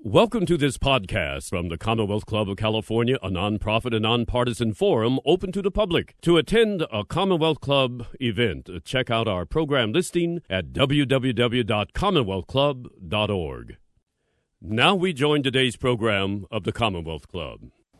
Welcome to this podcast from the Commonwealth Club of California, a nonprofit and nonpartisan forum open to the public. To attend a Commonwealth Club event, check out our program listing at www.commonwealthclub.org. Now we join today's program of the Commonwealth Club.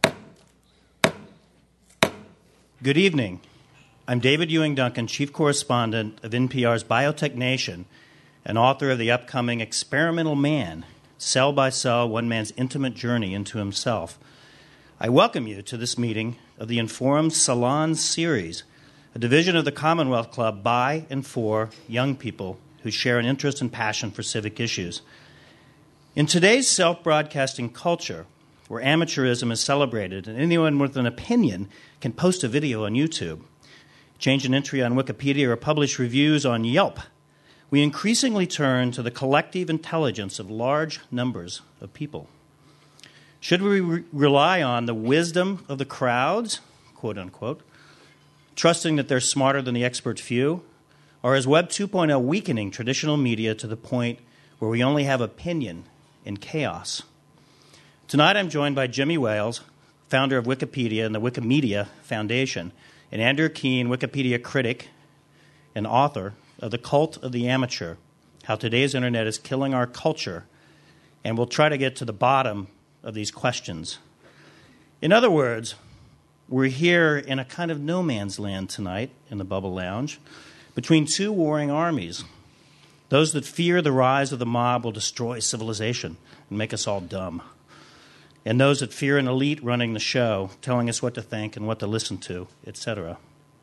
Good evening. I'm David Ewing Duncan, Chief Correspondent of NPR's Biotech Nation and author of the upcoming Experimental Man, Cell by Cell, One Man's Intimate Journey into Himself. I welcome you to this meeting of the Informed Salon Series, a division of the Commonwealth Club by and for young people who share an interest and passion for civic issues. In today's self-broadcasting culture, where amateurism is celebrated and anyone with an opinion can post a video on YouTube, change an entry on Wikipedia, or publish reviews on Yelp, we increasingly turn to the collective intelligence of large numbers of people. Should we rely on the wisdom of the crowds, quote unquote, trusting that they're smarter than the expert few, or is Web 2.0 weakening traditional media to the point where we only have opinion in chaos? Tonight I'm joined by Jimmy Wales, founder of Wikipedia and the Wikimedia Foundation, and Andrew Keen, Wikipedia critic and author of The Cult of the Amateur, How Today's Internet is Killing Our Culture, and we'll try to get to the bottom of these questions. In other words, we're here in a kind of no man's land tonight in the Bubble Lounge between two warring armies, those that fear the rise of the mob will destroy civilization and make us all dumb, and those that fear an elite running the show, telling us what to think and what to listen to, etc.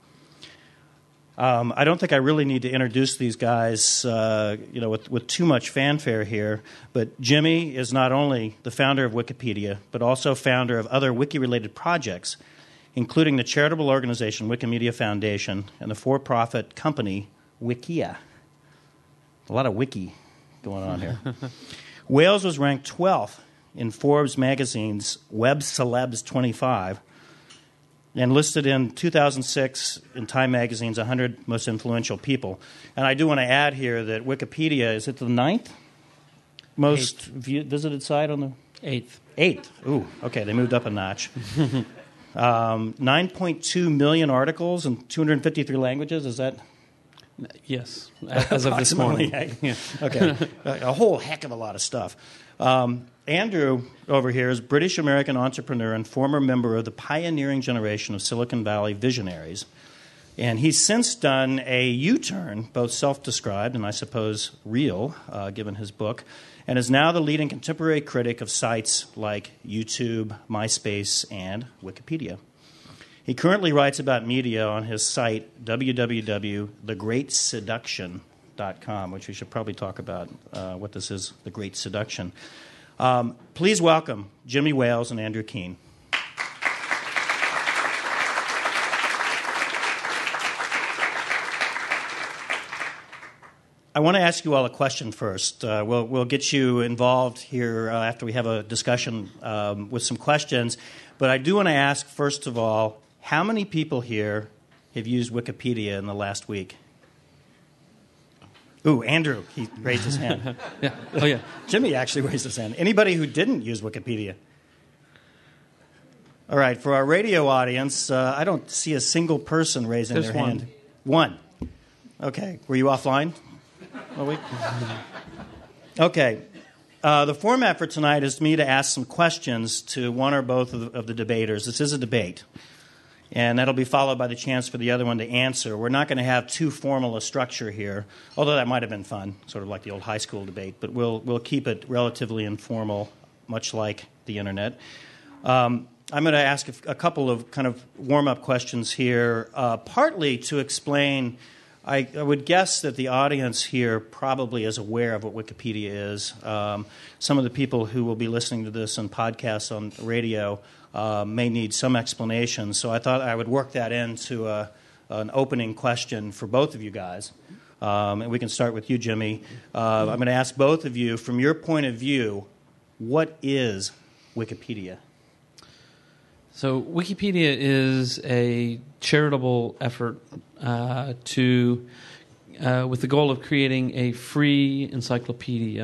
I don't think I really need to introduce these guys, with too much fanfare here. But Jimmy is not only the founder of Wikipedia, but also founder of other wiki-related projects, including the charitable organization Wikimedia Foundation and the for-profit company Wikia. A lot of wiki going on here. Wales was ranked 12th in Forbes magazine's Web Celebs 25. And listed in 2006 in Time Magazine's 100 Most Influential People. And I do want to add here that Wikipedia, is it the 9th most visited site on the... 8th. 8th. Ooh, okay, they moved up a notch. 9.2 million articles in 253 languages, is that... Yes, as of this morning. Yeah. Okay, a whole heck of a lot of stuff. Andrew over here is a British-American entrepreneur and former member of the pioneering generation of Silicon Valley visionaries. And he's since done a U-turn, both self-described and I suppose real, given his book, and is now the leading contemporary critic of sites like YouTube, MySpace, and Wikipedia. He currently writes about media on his site, www.thegreatseduction.com, which we should probably talk about what this is, The Great Seduction. Please welcome Jimmy Wales and Andrew Keen. I want to ask you all a question first. We'll get you involved here after we have a discussion with some questions. But I do want to ask, first of all, how many people here have used Wikipedia in the last week? Ooh, Andrew, he raised his hand. Yeah. Oh, yeah. Jimmy actually raised his hand. Anybody who didn't use Wikipedia? All right, for our radio audience, I don't see a single person raising their hand. One. Okay. Were you offline all week? Okay. The format for tonight is me to ask some questions to one or both of the debaters. This is a debate. And that'll be followed by the chance for the other one to answer. We're not going to have too formal a structure here, although that might have been fun, sort of like the old high school debate. But we'll keep it relatively informal, much like the Internet. I'm going to ask a couple of kind of warm-up questions here, partly to explain. I would guess that the audience here probably is aware of what Wikipedia is. Some of the people who will be listening to this on podcasts on radio may need some explanation. So I thought I would work that into an opening question for both of you guys. And we can start with you, Jimmy. I'm going to ask both of you, from your point of view, what is Wikipedia? So Wikipedia is a charitable effort with the goal of creating a free encyclopedia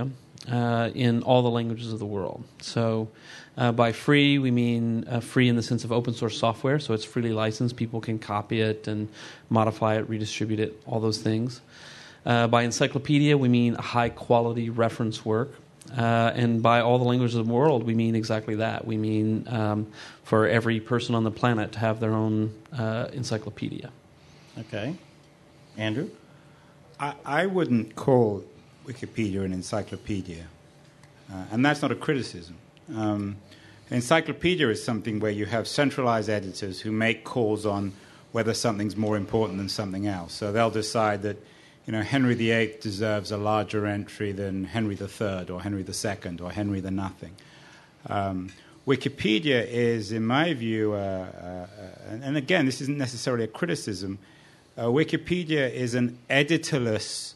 in all the languages of the world. So by free, we mean free in the sense of open source software, so it's freely licensed. People can copy it and modify it, redistribute it, all those things. By encyclopedia, we mean a high-quality reference work. And by all the languages of the world, we mean exactly that. We mean for every person on the planet to have their own encyclopedia. Okay. Andrew? I wouldn't call Wikipedia an encyclopedia. And that's not a criticism. An encyclopedia is something where you have centralized editors who make calls on whether something's more important than something else. So they'll decide that Henry VIII deserves a larger entry than Henry III or Henry II or Henry the Nothing. Wikipedia is, in my view, and again, this isn't necessarily a criticism, Wikipedia is an editorless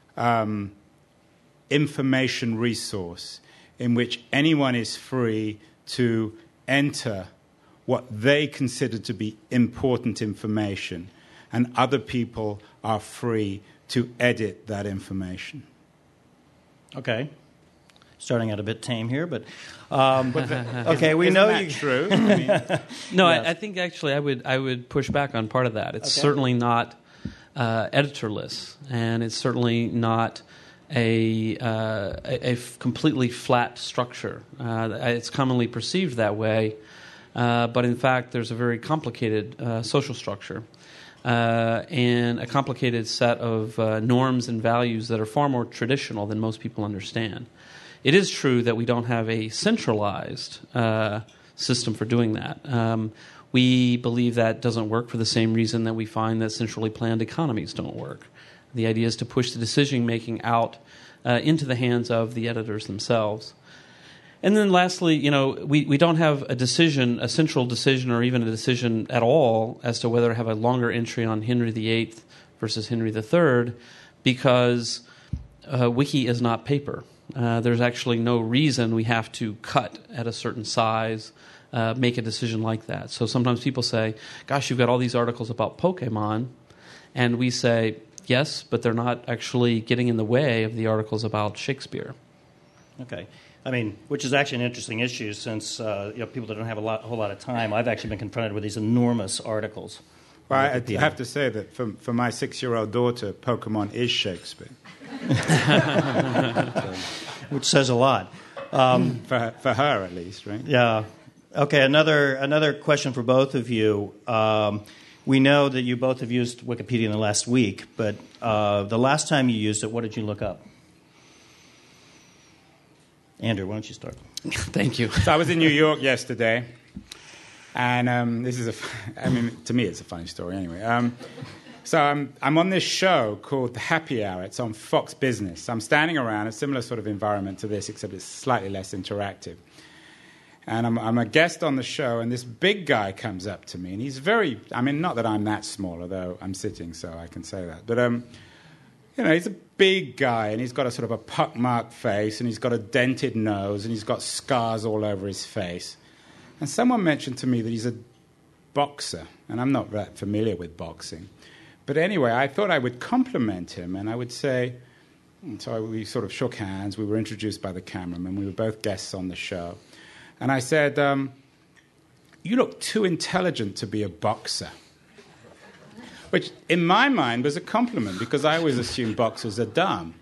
information resource in which anyone is free to enter what they consider to be important information, and other people are free to edit that information. Okay. Starting out a bit tame here, but okay, we know you. True. No, yes. I think actually I would push back on part of that. It's certainly not editorless, and it's certainly not a completely flat structure. It's commonly perceived that way, but in fact, there's a very complicated social structure. And a complicated set of norms and values that are far more traditional than most people understand. It is true that we don't have a centralized system for doing that. We believe that doesn't work for the same reason that we find that centrally planned economies don't work. The idea is to push the decision-making out into the hands of the editors themselves. And then lastly, we don't have a central decision, or even a decision at all as to whether to have a longer entry on Henry VIII versus Henry III, because Wiki is not paper. There's actually no reason we have to cut at a certain size, make a decision like that. So sometimes people say, gosh, you've got all these articles about Pokemon, and we say, yes, but they're not actually getting in the way of the articles about Shakespeare. Okay. I mean, which is actually an interesting issue since people that don't have a whole lot of time. I've actually been confronted with these enormous articles. Well, I have to say that for my 6-year-old daughter, Pokemon is Shakespeare. Which says a lot. For her, at least, right? Yeah. Okay, another question for both of you. We know that you both have used Wikipedia in the last week, but the last time you used it, what did you look up? Andrew, why don't you start? Thank you. So I was in New York yesterday, and this is to me it's a funny story anyway. So I'm on this show called The Happy Hour. It's on Fox Business. I'm standing around a similar sort of environment to this, except it's slightly less interactive. And I'm a guest on the show, and this big guy comes up to me, and he's not that I'm that small, although I'm sitting, so I can say that. But he's a big guy, and he's got a sort of a pockmarked face, and he's got a dented nose, and he's got scars all over his face. And someone mentioned to me that he's a boxer, and I'm not that familiar with boxing. But anyway, I thought I would compliment him, and I would say, so we sort of shook hands. We were introduced by the cameraman. We were both guests on the show. And I said, you look too intelligent to be a boxer. Which, in my mind, was a compliment, because I always assumed boxers are dumb.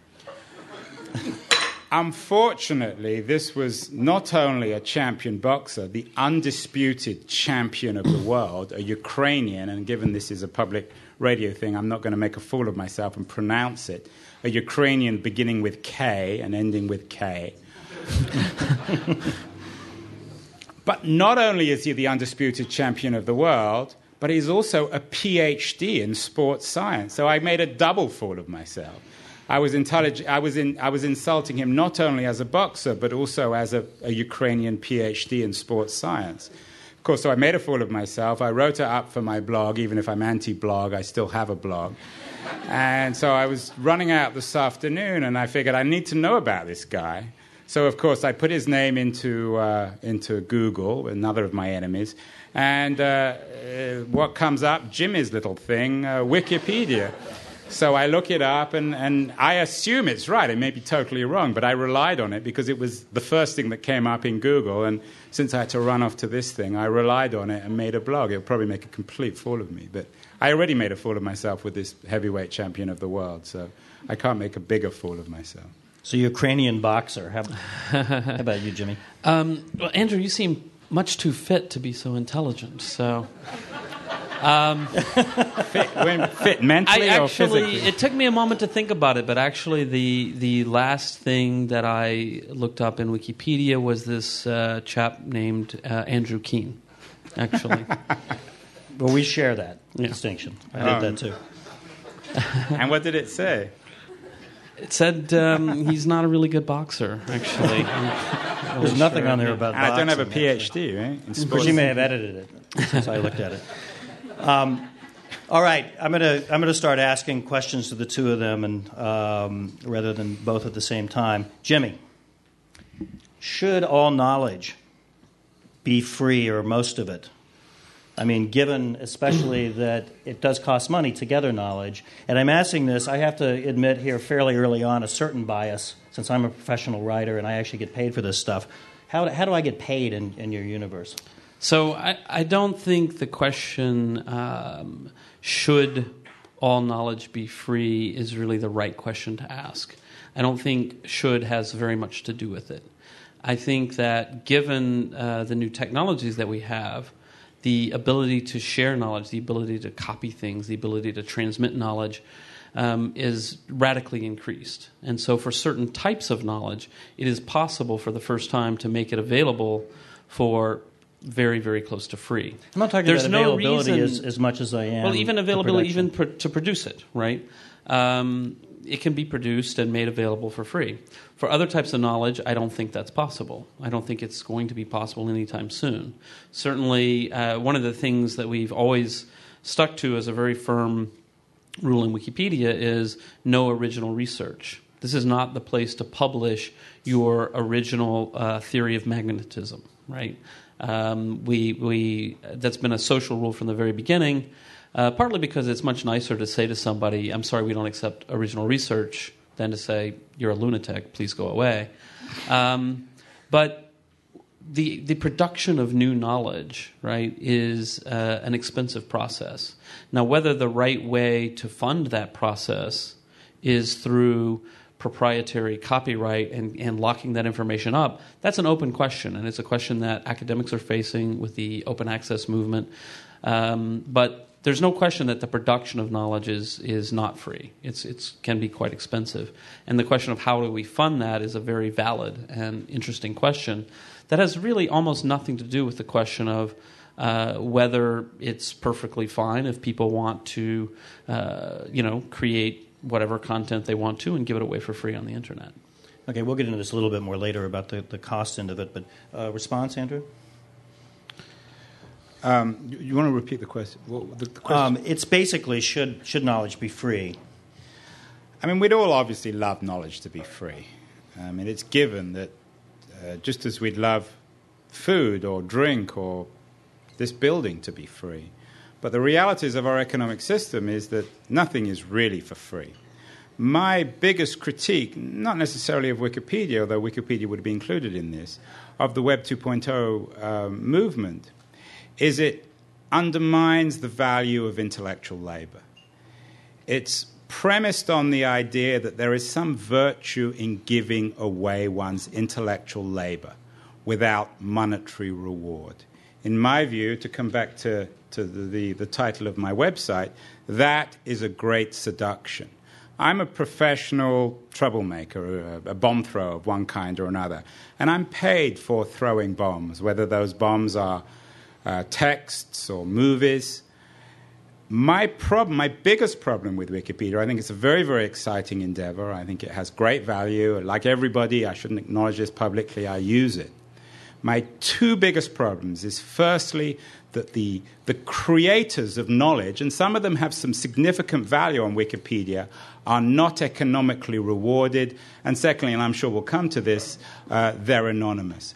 Unfortunately, this was not only a champion boxer, the undisputed champion of the world, a Ukrainian, and given this is a public radio thing, I'm not going to make a fool of myself and pronounce it, a Ukrainian beginning with K and ending with K. But not only is he the undisputed champion of the world, but he's also a PhD in sports science. So I made a double fool of myself. I was insulting him not only as a boxer, but also as a Ukrainian PhD in sports science. Of course, so I made a fool of myself. I wrote it up for my blog. Even if I'm anti-blog, I still have a blog. And so I was running out this afternoon, and I figured I need to know about this guy. So, of course, I put his name into Google, another of my enemies, and what comes up? Jimmy's little thing, Wikipedia. So I look it up, and I assume it's right. It may be totally wrong, but I relied on it because it was the first thing that came up in Google. And since I had to run off to this thing, I relied on it and made a blog. It would probably make a complete fool of me. But I already made a fool of myself with this heavyweight champion of the world, so I can't make a bigger fool of myself. So you're a Ukrainian boxer. How about you, Jimmy? Well, Andrew, you seem much too fit to be so intelligent, so... Fit mentally or physically? It took me a moment to think about it, but actually the last thing that I looked up in Wikipedia was this chap named Andrew Keene, actually. Well, we share that distinction. I did that too. And what did it say? It said he's not a really good boxer, actually. There's nothing on there about boxing. I don't have a PhD, right? Of course, you may have edited it since I looked at it. All right, I'm gonna start asking questions to the two of them, and rather than both at the same time. Jimmy, should all knowledge be free or most of it? I mean, given especially that it does cost money to gather knowledge, and I'm asking this, I have to admit here fairly early on a certain bias, since I'm a professional writer and I actually get paid for this stuff. How do I get paid in your universe? So I don't think the question, should all knowledge be free, is really the right question to ask. I don't think should has very much to do with it. I think that given the new technologies that we have, the ability to share knowledge, the ability to copy things, the ability to transmit knowledge is radically increased. And so for certain types of knowledge, it is possible for the first time to make it available for very, very close to free. I'm not talking about availability as much as I am. Well, even availability, even to produce it, right? It can be produced and made available for free. For other types of knowledge, I don't think that's possible. I don't think it's going to be possible anytime soon. Certainly, one of the things that we've always stuck to as a very firm rule in Wikipedia is no original research. This is not the place to publish your original theory of magnetism, right? That's been a social rule from the very beginning, partly because it's much nicer to say to somebody, I'm sorry, we don't accept original research, than to say, you're a lunatic, please go away. But the production of new knowledge, right, is an expensive process. Now, whether the right way to fund that process is through proprietary copyright and locking that information up, that's an open question, and it's a question that academics are facing with the open access movement. But there's no question that the production of knowledge is not free. It can be quite expensive. And the question of how do we fund that is a very valid and interesting question that has really almost nothing to do with the question of whether it's perfectly fine if people want to create whatever content they want to and give it away for free on the internet. Okay, we'll get into this a little bit more later about the cost end of it, but response, Andrew? You want to repeat the question? The question? It's basically, should knowledge be free? I mean, we'd all obviously love knowledge to be free. I mean, it's given that just as we'd love food or drink or this building to be free. But the realities of our economic system is that nothing is really for free. My biggest critique, not necessarily of Wikipedia, although Wikipedia would be included in this, of the Web 2.0 movement, is it undermines the value of intellectual labor. It's premised on the idea that there is some virtue in giving away one's intellectual labor without monetary reward. In my view, to come back to the title of my website, that is a great seduction. I'm a professional troublemaker, a bomb thrower of one kind or another, and I'm paid for throwing bombs, whether those bombs are texts or movies. My biggest problem with Wikipedia, I think it's a very, very exciting endeavor. I think it has great value. Like everybody, I shouldn't acknowledge this publicly, I use it. My two biggest problems is, firstly, that the creators of knowledge, and some of them have some significant value on Wikipedia, are not economically rewarded. And secondly, and I'm sure we'll come to this, they're anonymous.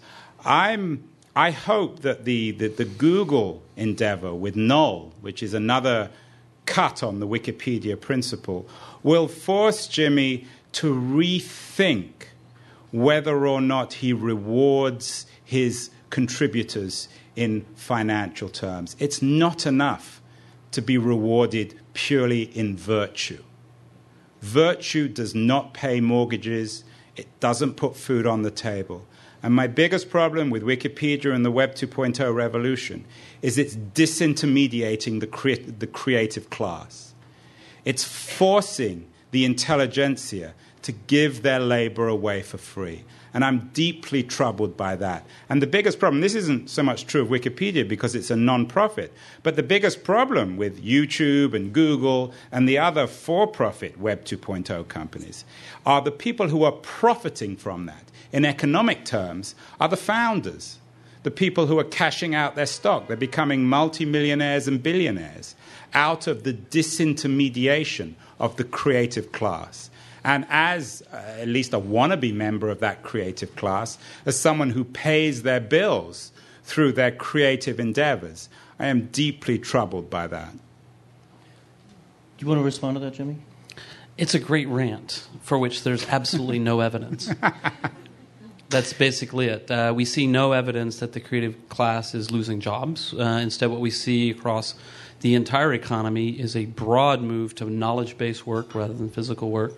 I hope that the Google endeavor with Null, which is another cut on the Wikipedia principle will force Jimmy to rethink whether or not he rewards his contributors in financial terms. It's not enough to be rewarded purely in virtue. Virtue does not pay mortgages. It doesn't put food on the table. And my biggest problem with Wikipedia and the Web 2.0 revolution is it's disintermediating the creative class. It's forcing the intelligentsia to give their labor away for free. And I'm deeply troubled by that. And the biggest problem, this isn't so much true of Wikipedia because it's a non-profit, but the biggest problem with YouTube and Google and the other for-profit Web 2.0 companies are the people who are profiting from that. In economic terms, are the founders, the people who are cashing out their stock. They're becoming multimillionaires and billionaires out of the disintermediation of the creative class. And as at least a wannabe member of that creative class, as someone who pays their bills through their creative endeavors, I am deeply troubled by that. Do you want to respond to that, Jimmy? It's a great rant for which there's absolutely no evidence. That's basically it. We see no evidence that the creative class is losing jobs. Instead, what we see across the entire economy is a broad move to knowledge-based work rather than physical work.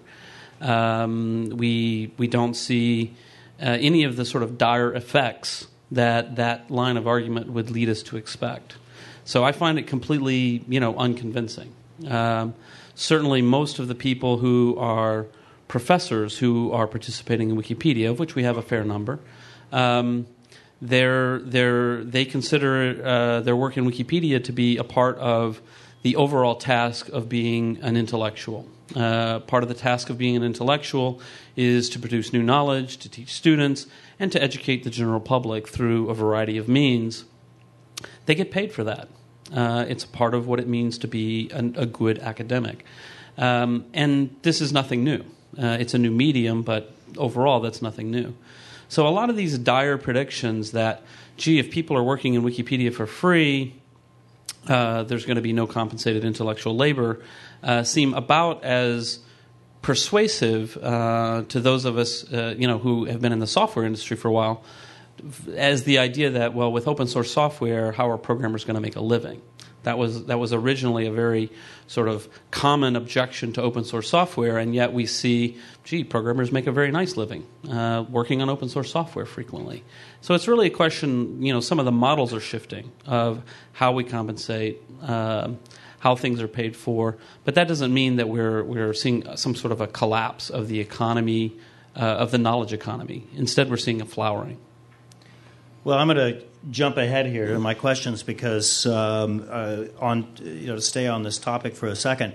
We don't see any of the sort of dire effects that line of argument would lead us to expect. So I find it completely, unconvincing. Certainly, most of the people who are professors who are participating in Wikipedia, of which we have a fair number, they consider their work in Wikipedia to be a part of the overall task of being an intellectual. Part of the task of being an intellectual is to produce new knowledge, to teach students, and to educate the general public through a variety of means. They get paid for that. It's a part of what it means to be a good academic. And this is nothing new. It's a new medium, but overall that's nothing new. So a lot of these dire predictions that, if people are working in Wikipedia for free, there's going to be no compensated intellectual labor, seem about as persuasive to those of us who have been in the software industry for a while as the idea that, with open source software, how are programmers going to make a living? That was originally a very sort of common objection to open source software, and yet we see, programmers make a very nice living working on open source software frequently. So it's really a question, some of the models are shifting of how we compensate, how things are paid for, but that doesn't mean that we're seeing some sort of a collapse of the economy, of the knowledge economy. Instead, we're seeing a flowering. Well, I'm going to jump ahead here to my questions because to stay on this topic for a second.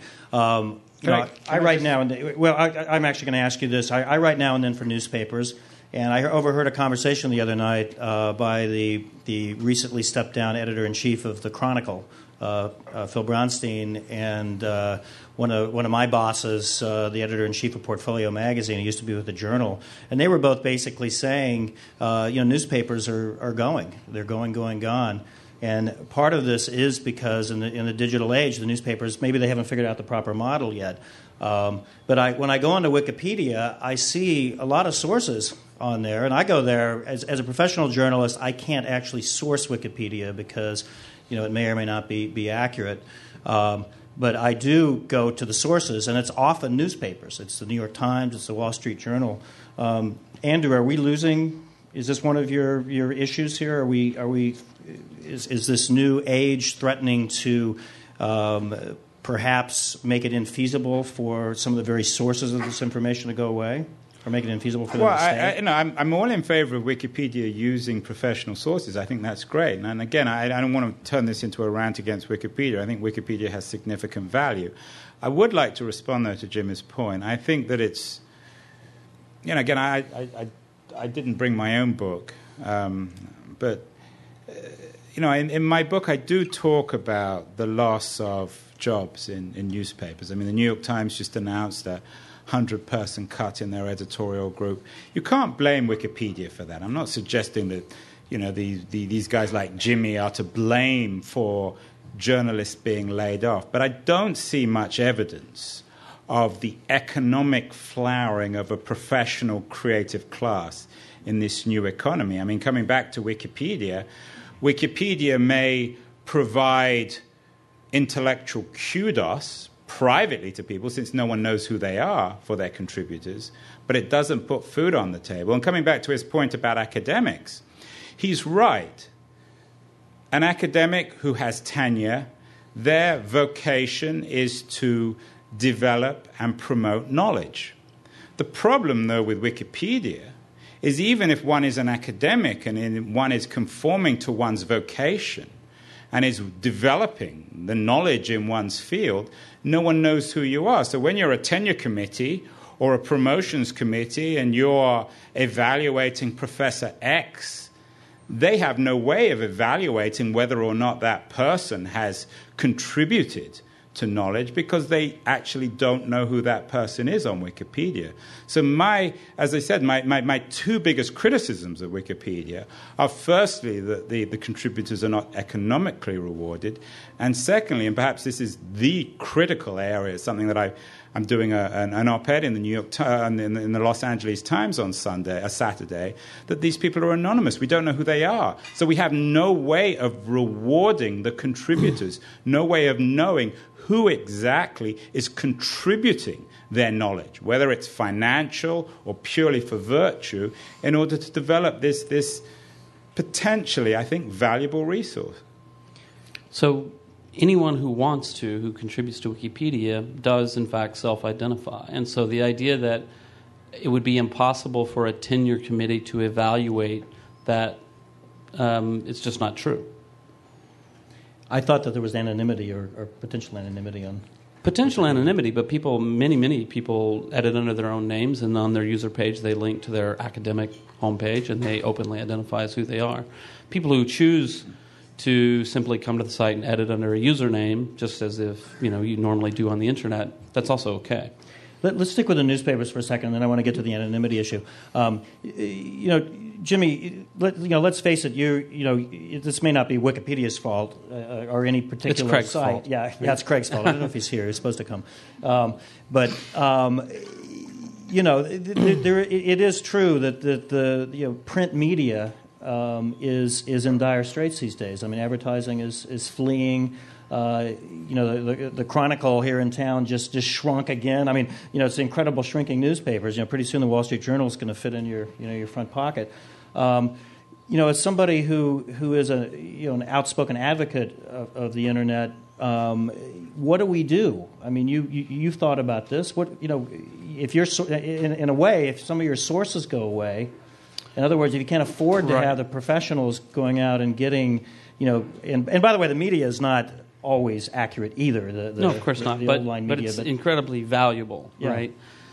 I write now and then. Well, I'm actually going to ask you this. I write now and then for newspapers, and I overheard a conversation the other night by the recently stepped down editor-in-chief of the Chronicle, Phil Bronstein, and one of my bosses, the editor-in-chief of Portfolio magazine, who used to be with the Journal, and they were both basically saying, newspapers are going. They're gone. And part of this is because in the digital age, the newspapers, maybe they haven't figured out the proper model yet. But when I go onto Wikipedia, I see a lot of sources on there, and I go there as a professional journalist. I can't actually source Wikipedia because it may or may not be accurate. But I do go to the sources, and it's often newspapers. It's the New York Times, it's the Wall Street Journal. Andrew, are we losing? Is this one of your issues here? Is this new age threatening to perhaps make it infeasible for some of the very sources of this information to go away? Or make it infeasible for them to stay? I'm all in favor of Wikipedia using professional sources. I think that's great. And again, I don't want to turn this into a rant against Wikipedia. I think Wikipedia has significant value. I would like to respond, though, to Jimmy's point. I think that it's, again, I didn't bring my own book, but, in my book I do talk about the loss of jobs in newspapers. I mean, the New York Times just announced that 100-person cut in their editorial group. You can't blame Wikipedia for that. I'm not suggesting that these guys like Jimmy are to blame for journalists being laid off. But I don't see much evidence of the economic flowering of a professional creative class in this new economy. I mean, coming back to Wikipedia, Wikipedia may provide intellectual kudos privately to people, since no one knows who they are for their contributors, but it doesn't put food on the table. And coming back to his point about academics, he's right. An academic who has tenure, their vocation is to develop and promote knowledge. The problem, though, with Wikipedia is even if one is an academic and one is conforming to one's vocation and is developing the knowledge in one's field, no one knows who you are. So when you're a tenure committee or a promotions committee and you're evaluating Professor X, they have no way of evaluating whether or not that person has contributed to knowledge because they actually don't know who that person is on Wikipedia. So as I said, my two biggest criticisms of Wikipedia are firstly that the contributors are not economically rewarded, and secondly, and perhaps this is the critical area, something that I'm doing an op-ed in the New York in the Los Angeles Times on Saturday, that these people are anonymous. We don't know who they are. So we have no way of rewarding the contributors, no way of knowing who exactly is contributing their knowledge, whether it's financial or purely for virtue, in order to develop this potentially, I think, valuable resource. So anyone who contributes to Wikipedia does, in fact, self-identify. And so the idea that it would be impossible for a tenure committee to evaluate that, it's just not true. I thought that there was anonymity or potential anonymity on... Potential anonymity, but many people edit under their own names, and on their user page they link to their academic homepage, and they openly identify as who they are. People who choose to simply come to the site and edit under a username, just as if you normally do on the internet, that's also okay. Let's stick with the newspapers for a second, and then I want to get to the anonymity issue. Jimmy, let's face it. This may not be Wikipedia's fault or any particular it's Craig's site. Fault. Yeah, it's Craig's fault. I don't know if he's here. He's supposed to come, it is true that the print media is in dire straits these days. I mean, advertising is fleeing. The Chronicle here in town just shrunk again. I mean, it's incredible shrinking newspapers. Pretty soon the Wall Street Journal is going to fit in your front pocket. As somebody who is an outspoken advocate of the internet, what do we do? I mean, you've thought about this. What if you're in a way, if some of your sources go away, in other words, if you can't afford to have the professionals going out and getting, and by the way, the media is not always accurate either. No, of course not. But it's incredibly valuable, yeah. Right?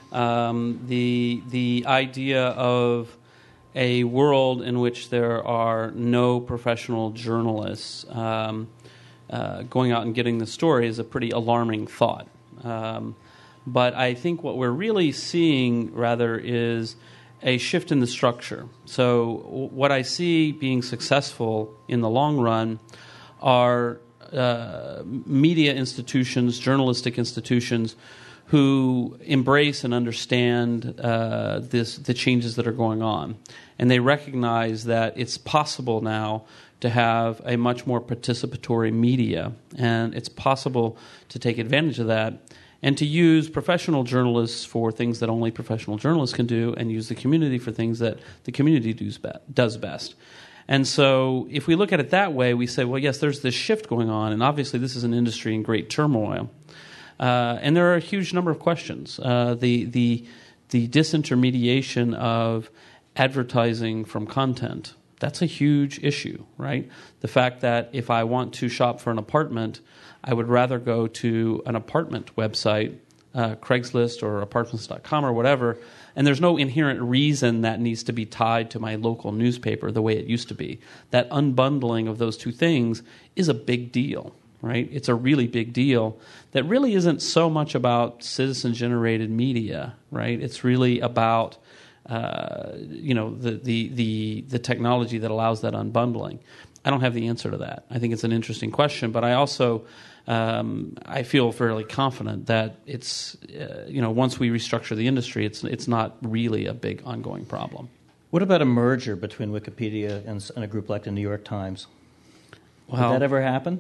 The idea of a world in which there are no professional journalists going out and getting the story is a pretty alarming thought. But I think what we're really seeing, rather, is a shift in the structure. So what I see being successful in the long run are media institutions, journalistic institutions, who embrace and understand the changes that are going on. And they recognize that it's possible now to have a much more participatory media, and it's possible to take advantage of that and to use professional journalists for things that only professional journalists can do, and use the community for things that the community does best. And so if we look at it that way, we say, well, yes, there's this shift going on, and obviously this is an industry in great turmoil. And there are a huge number of questions. The disintermediation of advertising from content, that's a huge issue, right? The fact that if I want to shop for an apartment, I would rather go to an apartment website, Craigslist or apartments.com or whatever, and there's no inherent reason that needs to be tied to my local newspaper the way it used to be. That unbundling of those two things is a big deal, right? It's a really big deal that really isn't so much about citizen-generated media, right? It's really about the technology that allows that unbundling? I don't have the answer to that. I think it's an interesting question, but I also I feel fairly confident that it's once we restructure the industry, it's not really a big ongoing problem. What about a merger between Wikipedia and a group like the New York Times? Well, Did that ever happen?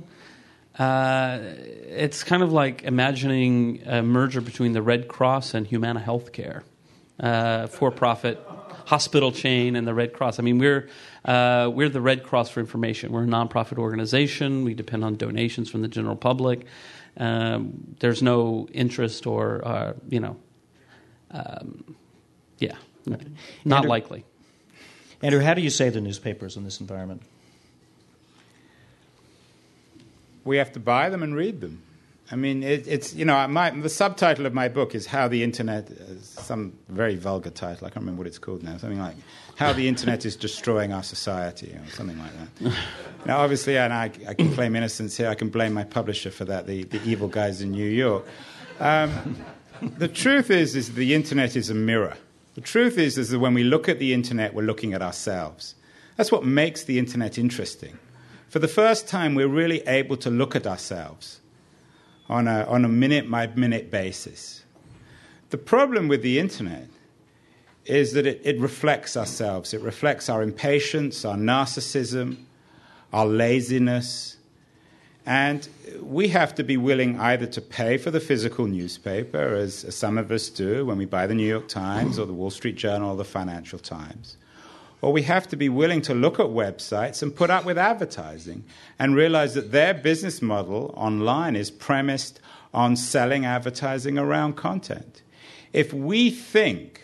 It's kind of like imagining a merger between the Red Cross and Humana Healthcare, for-profit hospital chain, and the Red Cross. I mean, we're the Red Cross for information. We're a nonprofit organization. We depend on donations from the general public. There's no interest or not likely. Andrew, how do you save the newspapers in this environment? We have to buy them and read them. I mean, the subtitle of my book is How the Internet, some very vulgar title, I can't remember what it's called now, something like How the Internet is Destroying Our Society, or something like that. Now, obviously, and I can claim innocence here, I can blame my publisher for that, the evil guys in New York. The truth is the Internet is a mirror. The truth is that when we look at the Internet, we're looking at ourselves. That's what makes the Internet interesting. For the first time, we're really able to look at ourselves on a minute-by-minute basis. The problem with the Internet is that it reflects ourselves. It reflects our impatience, our narcissism, our laziness. And we have to be willing either to pay for the physical newspaper, as some of us do when we buy the New York Times or the Wall Street Journal or the Financial Times, or we have to be willing to look at websites and put up with advertising and realize that their business model online is premised on selling advertising around content. If we think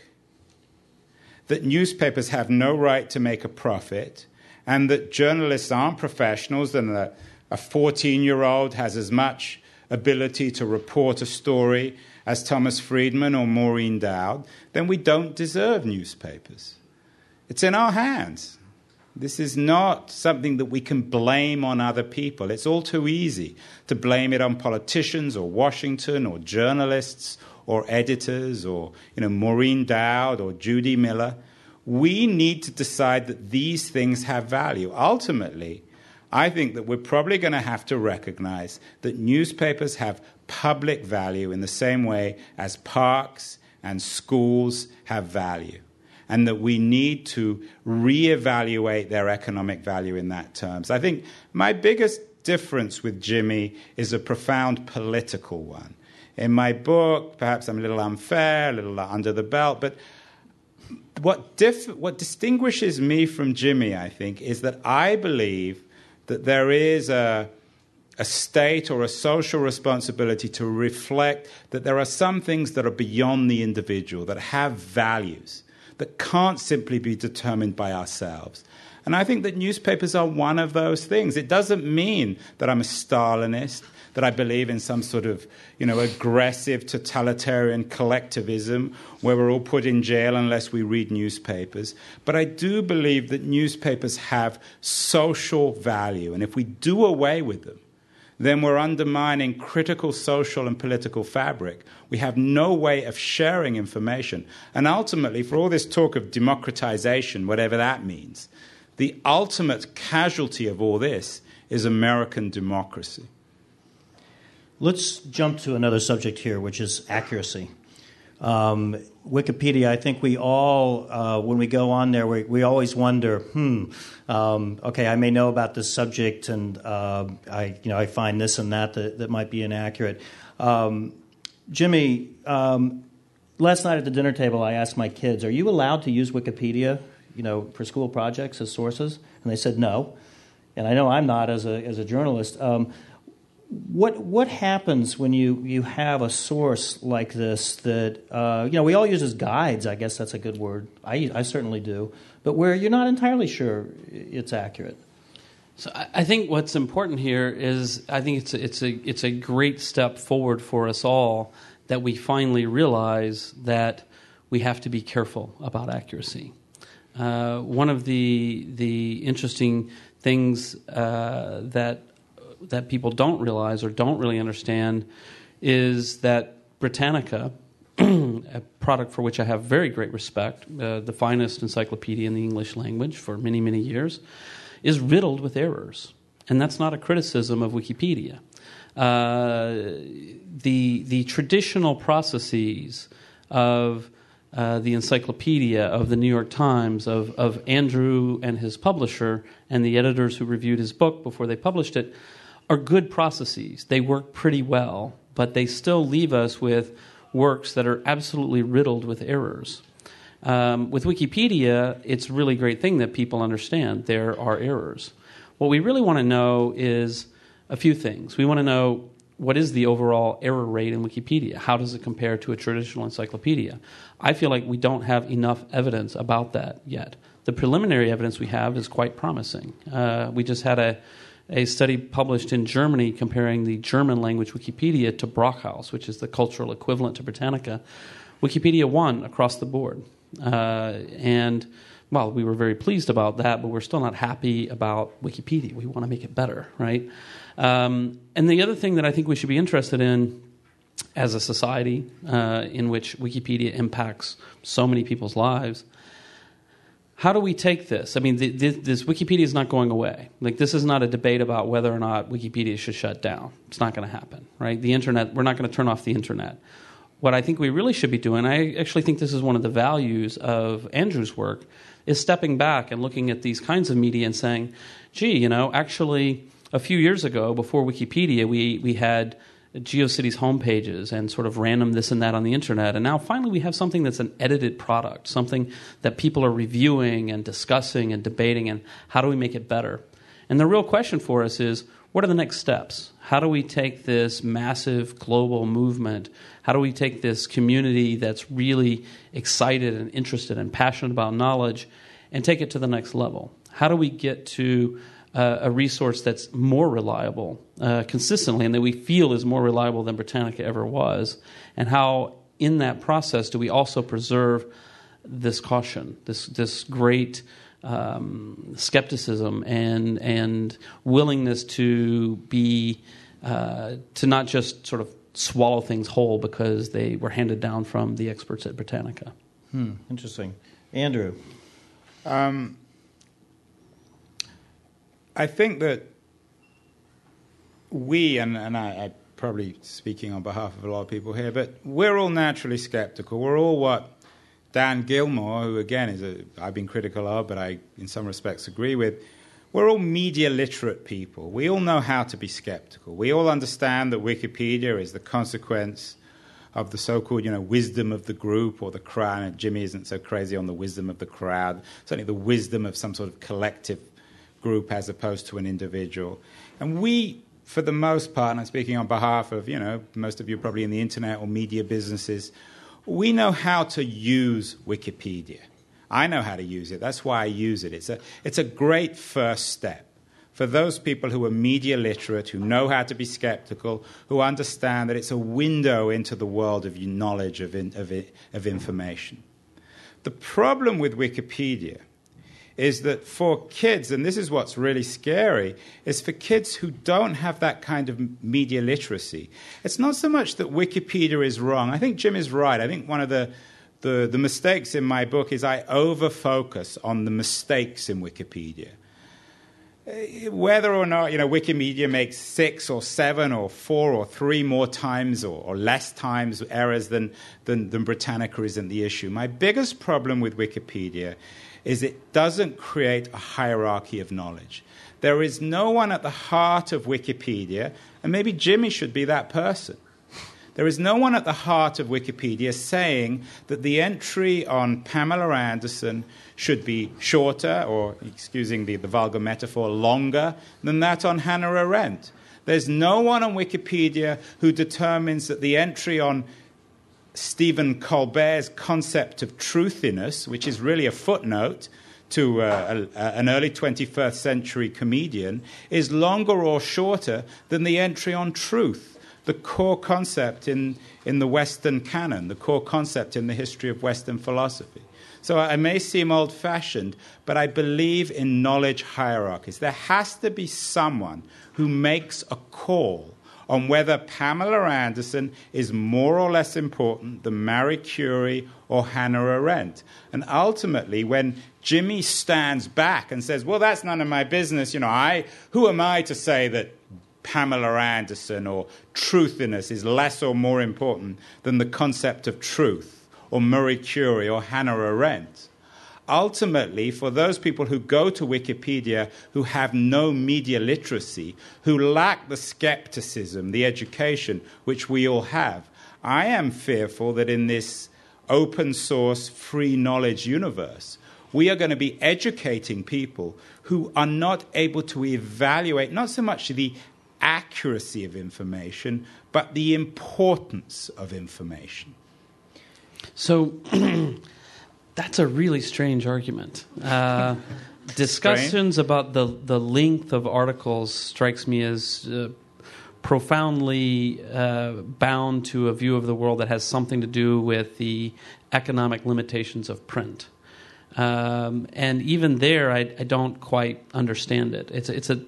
that newspapers have no right to make a profit and that journalists aren't professionals and that a 14-year-old has as much ability to report a story as Thomas Friedman or Maureen Dowd, then we don't deserve newspapers. It's in our hands. This is not something that we can blame on other people. It's all too easy to blame it on politicians or Washington or journalists or editors or Maureen Dowd or Judy Miller. We need to decide that these things have value. Ultimately, I think that we're probably going to have to recognize that newspapers have public value in the same way as parks and schools have value, and that we need to reevaluate their economic value in that terms. I think my biggest difference with Jimmy is a profound political one. In my book, perhaps I'm a little unfair, a little under the belt, but what distinguishes me from Jimmy, I think, is that I believe that there is a state or a social responsibility to reflect that there are some things that are beyond the individual, that have values, that can't simply be determined by ourselves. And I think that newspapers are one of those things. It doesn't mean that I'm a Stalinist, that I believe in some sort of, aggressive totalitarian collectivism where we're all put in jail unless we read newspapers. But I do believe that newspapers have social value. And if we do away with them, then we're undermining critical social and political fabric. We have no way of sharing information. And ultimately, for all this talk of democratization, whatever that means, the ultimate casualty of all this is American democracy. Let's jump to another subject here, which is accuracy. Wikipedia, I think we all, when we go on there, we always wonder, okay, I may know about this subject, and I find this and that might be inaccurate. Jimmy, last night at the dinner table, I asked my kids, "Are you allowed to use Wikipedia, for school projects as sources?" And they said no. And I know I'm not as a journalist. What happens when you have a source like this that we all use as guides? I guess that's a good word. I certainly do, but where you're not entirely sure it's accurate. So I think what's important here is I think it's a great step forward for us all that we finally realize that we have to be careful about accuracy. One of the interesting things that people don't realize or don't really understand is that Britannica a product for which I have very great respect, the finest encyclopedia in the English language for many, many years, is riddled with errors. And that's not a criticism of Wikipedia. The traditional processes of the encyclopedia, of the New York Times, of Andrew and his publisher and the editors who reviewed his book before they published it, are good processes. They work pretty well, but they still leave us with works that are absolutely riddled with errors. With Wikipedia, it's a really great thing that people understand there are errors. What we really want to know is a few things. We want to know, what is the overall error rate in Wikipedia? How does it compare to a traditional encyclopedia? I feel like we don't have enough evidence about that yet. The preliminary evidence we have is quite promising. We just had a study published in Germany comparing the German language Wikipedia to Brockhaus, which is the cultural equivalent to Britannica. Wikipedia won across the board. Well, we were very pleased about that, but we're still not happy about Wikipedia. We want to make it better, right? And the other thing that I think we should be interested in as a society in which Wikipedia impacts so many people's lives, how do we take this? I mean, this Wikipedia is not going away. Like, this is not a debate about whether or not Wikipedia should shut down. It's not going to happen, right? The internet, we're not going to turn off the internet. What I think we really should be doing, I actually think this is one of the values of Andrew's work, is stepping back and looking at these kinds of media and saying, gee, actually a few years ago, before Wikipedia, we had GeoCities homepages and sort of random this and that on the internet. And now finally we have something that's an edited product, something that people are reviewing and discussing and debating, and how do we make it better? And the real question for us is, what are the next steps? How do we take this massive global movement? How do we take this community that's really excited and interested and passionate about knowledge and take it to the next level? How do we get to a resource that's more reliable consistently, and that we feel is more reliable than Britannica ever was? And how, in that process, do we also preserve this caution, this great skepticism and willingness to be to not just sort of swallow things whole because they were handed down from the experts at Britannica? Interesting. Andrew? I think that we, and I probably speaking on behalf of a lot of people here, but we're all naturally skeptical. We're all what Dan Gilmore, who again I've been critical of, but I in some respects agree with, we're all media literate people. We all know how to be skeptical. We all understand that Wikipedia is the consequence of the so-called, wisdom of the group or the crowd. And Jimmy isn't so crazy on the wisdom of the crowd. Certainly the wisdom of some sort of collective group as opposed to an individual. And we, for the most part, and I'm speaking on behalf of, most of you probably in the internet or media businesses, we know how to use Wikipedia. I know how to use it. That's why I use it. It's a great first step for those people who are media literate, who know how to be skeptical, who understand that it's a window into the world of knowledge, of information. The problem with Wikipedia is that for kids, and this is what's really scary, is for kids who don't have that kind of media literacy. It's not so much that Wikipedia is wrong. I think Jim is right. I think one of the mistakes in my book is I over-focus on the mistakes in Wikipedia. Whether or not, Wikimedia makes 6 or 7 or 4 or 3 more times or less times errors than Britannica isn't the issue. My biggest problem with Wikipedia is it doesn't create a hierarchy of knowledge. There is no one at the heart of Wikipedia, and maybe Jimmy should be that person. There is no one at the heart of Wikipedia saying that the entry on Pamela Anderson should be shorter, or, excusing the vulgar metaphor, longer than that on Hannah Arendt. There's no one on Wikipedia who determines that the entry on Stephen Colbert's concept of truthiness, which is really a footnote to an early 21st century comedian, is longer or shorter than the entry on truth, the core concept in the Western canon, the core concept in the history of Western philosophy. So I may seem old-fashioned, but I believe in knowledge hierarchies. There has to be someone who makes a call on whether Pamela Anderson is more or less important than Marie Curie or Hannah Arendt. And ultimately, when Jimmy stands back and says, well, that's none of my business, who am I to say that Pamela Anderson or truthiness is less or more important than the concept of truth, or Marie Curie or Hannah Arendt? Ultimately, for those people who go to Wikipedia who have no media literacy, who lack the skepticism, the education, which we all have, I am fearful that in this open source, free knowledge universe, we are going to be educating people who are not able to evaluate not so much the accuracy of information, but the importance of information. So that's a really strange argument. Discussions about the length of articles strikes me as profoundly bound to a view of the world that has something to do with the economic limitations of print. And even there, I don't quite understand it.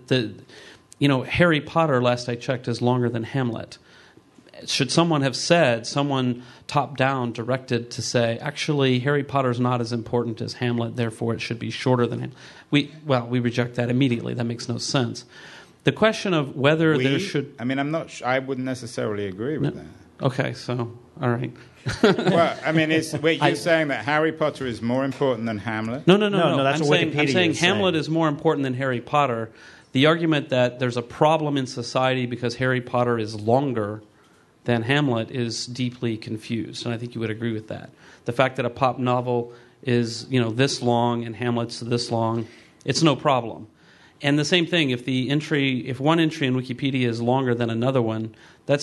Harry Potter, last I checked, is longer than Hamlet. Should someone have said, someone top-down directed to say, actually, Harry Potter's not as important as Hamlet, therefore it should be shorter than Hamlet. We reject that immediately. That makes no sense. The question of whether there should... I wouldn't necessarily agree with that. Okay, so, all right. Well, you're saying that Harry Potter is more important than Hamlet? No. That's what Wikipedia I'm saying is Hamlet saying. is more important than Harry Potter. The argument that there's a problem in society because Harry Potter is longer than Hamlet is deeply confused, and I think you would agree with that. The fact that a pop novel is this long and Hamlet's this long, it's no problem. And the same thing, if one entry in Wikipedia is longer than another one,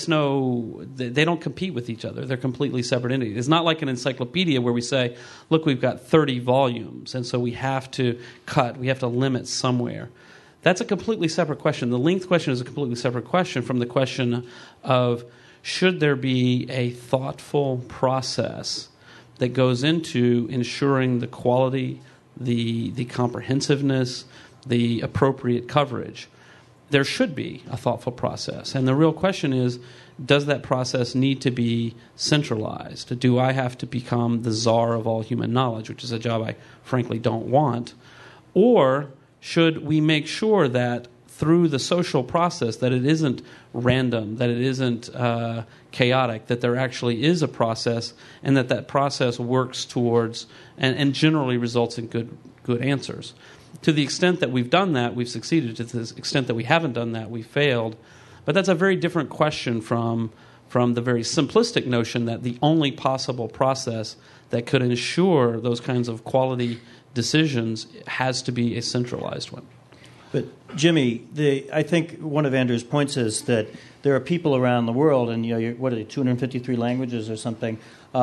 they don't compete with each other. They're completely separate entities. It's not like an encyclopedia where we say, look, we've got 30 volumes, and so we have to limit somewhere. That's a completely separate question. The length question is a completely separate question from the question of should there be a thoughtful process that goes into ensuring the quality, the comprehensiveness, the appropriate coverage. There should be a thoughtful process. And the real question is, does that process need to be centralized? Do I have to become the czar of all human knowledge, which is a job I frankly don't want? Or should we make sure that through the social process that it isn't random, that it isn't chaotic, that there actually is a process, and that process works towards and generally results in good answers. To the extent that we've done that, we've succeeded. To the extent that we haven't done that, we've failed. But that's a very different question from the very simplistic notion that the only possible process that could ensure those kinds of quality decisions has to be a centralized one. But Jimmy, I think one of Andrew's points is that there are people around the world, and what are they, 253 languages or something.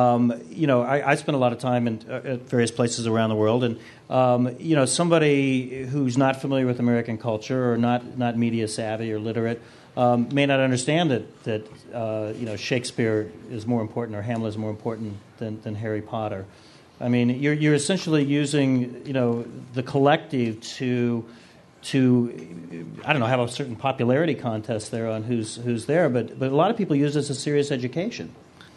I spend a lot of time at various places around the world, and somebody who's not familiar with American culture or not media savvy or literate may not understand that Shakespeare is more important or Hamlet is more important than Harry Potter. I mean, you're essentially using the collective to I don't know, have a certain popularity contest there on who's there, but a lot of people use this as serious education.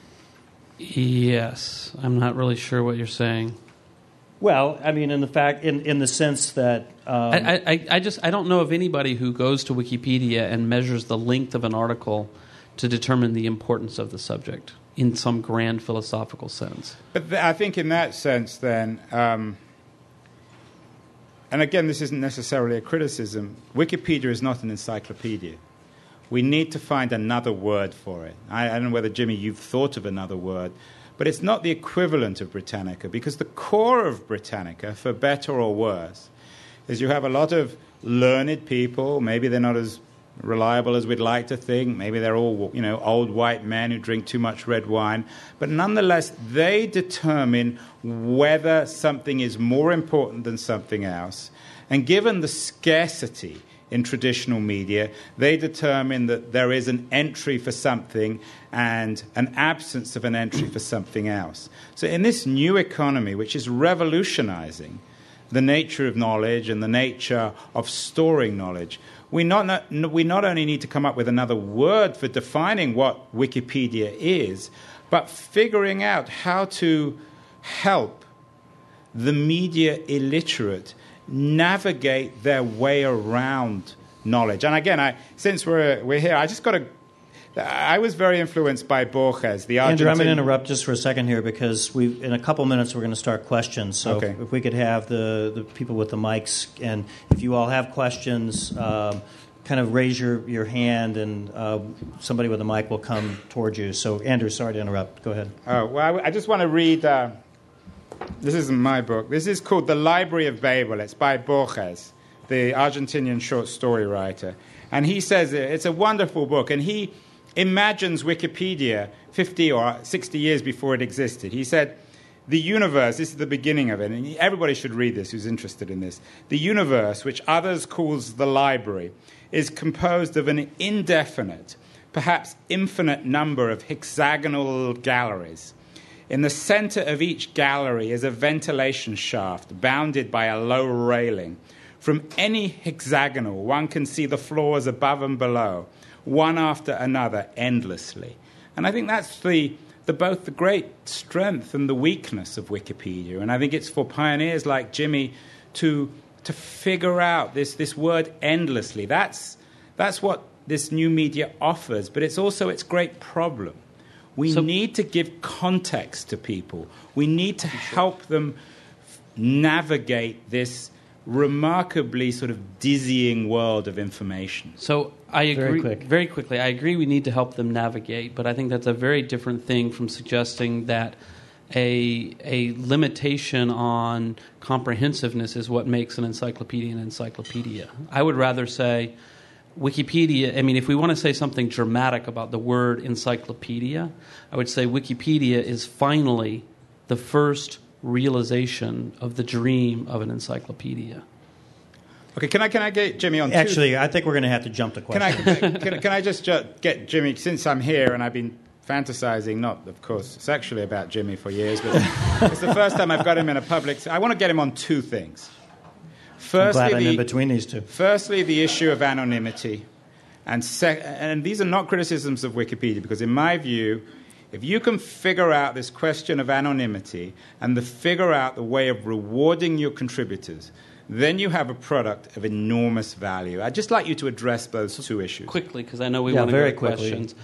Yes, I'm not really sure what you're saying. Well, I mean, in the sense that I don't know of anybody who goes to Wikipedia and measures the length of an article to determine the importance of the subject in some grand philosophical sense. But I think in that sense, then. And again, this isn't necessarily a criticism. Wikipedia is not an encyclopedia. We need to find another word for it. I don't know whether, Jimmy, you've thought of another word, but it's not the equivalent of Britannica, because the core of Britannica, for better or worse, is you have a lot of learned people. Maybe they're not as reliable as we'd like to think. Maybe they're all, old white men who drink too much red wine. But nonetheless, they determine whether something is more important than something else. And given the scarcity in traditional media, they determine that there is an entry for something and an absence of an entry for something else. So in this new economy, which is revolutionizing the nature of knowledge and the nature of storing knowledge. We not only need to come up with another word for defining what Wikipedia is, but figuring out how to help the media illiterate navigate their way around knowledge. And again, since we're here, I was very influenced by Borges, the Argentine... Andrew, I'm going to interrupt just for a second here because in a couple minutes we're going to start questions. So okay. If we could have the people with the mics, and if you all have questions, kind of raise your hand, and somebody with a mic will come towards you. So, Andrew, sorry to interrupt. Go ahead. Oh, well, I just want to read... this isn't my book. This is called The Library of Babel. It's by Borges, the Argentinian short story writer. And he says it's a wonderful book, and he imagines Wikipedia 50 or 60 years before it existed. He said, the universe, this is the beginning of it, and everybody should read this who's interested in this. The universe, which others calls the library, is composed of an indefinite, perhaps infinite number of hexagonal galleries. In the center of each gallery is a ventilation shaft bounded by a low railing. From any hexagonal, one can see the floors above and below, one after another, endlessly. And I think that's both the great strength and the weakness of Wikipedia. And I think it's for pioneers like Jimmy to figure out this word endlessly. That's what this new media offers, but it's also its great problem. We need to give context to people. We need to help them navigate this remarkably sort of dizzying world of information. So I agree very quickly. I agree we need to help them navigate, but I think that's a very different thing from suggesting that a limitation on comprehensiveness is what makes an encyclopedia an encyclopedia. I would rather say Wikipedia, I mean, if we want to say something dramatic about the word encyclopedia, I would say Wikipedia is finally the first realization of the dream of an encyclopedia. Okay, can I get Jimmy on? Actually, I think we're going to have to jump to questions. Can I just get Jimmy, since I'm here and I've been fantasizing, not, of course, sexually about Jimmy for years, but it's the first time I've got him in a public... I want to get him on two things. Firstly, I'm glad I'm in between these two. Firstly, the issue of anonymity. And these are not criticisms of Wikipedia, because in my view, if you can figure out this question of anonymity and figure out the way of rewarding your contributors, then you have a product of enormous value. I'd just like you to address those two issues. Quickly, because I know we want to go to questions.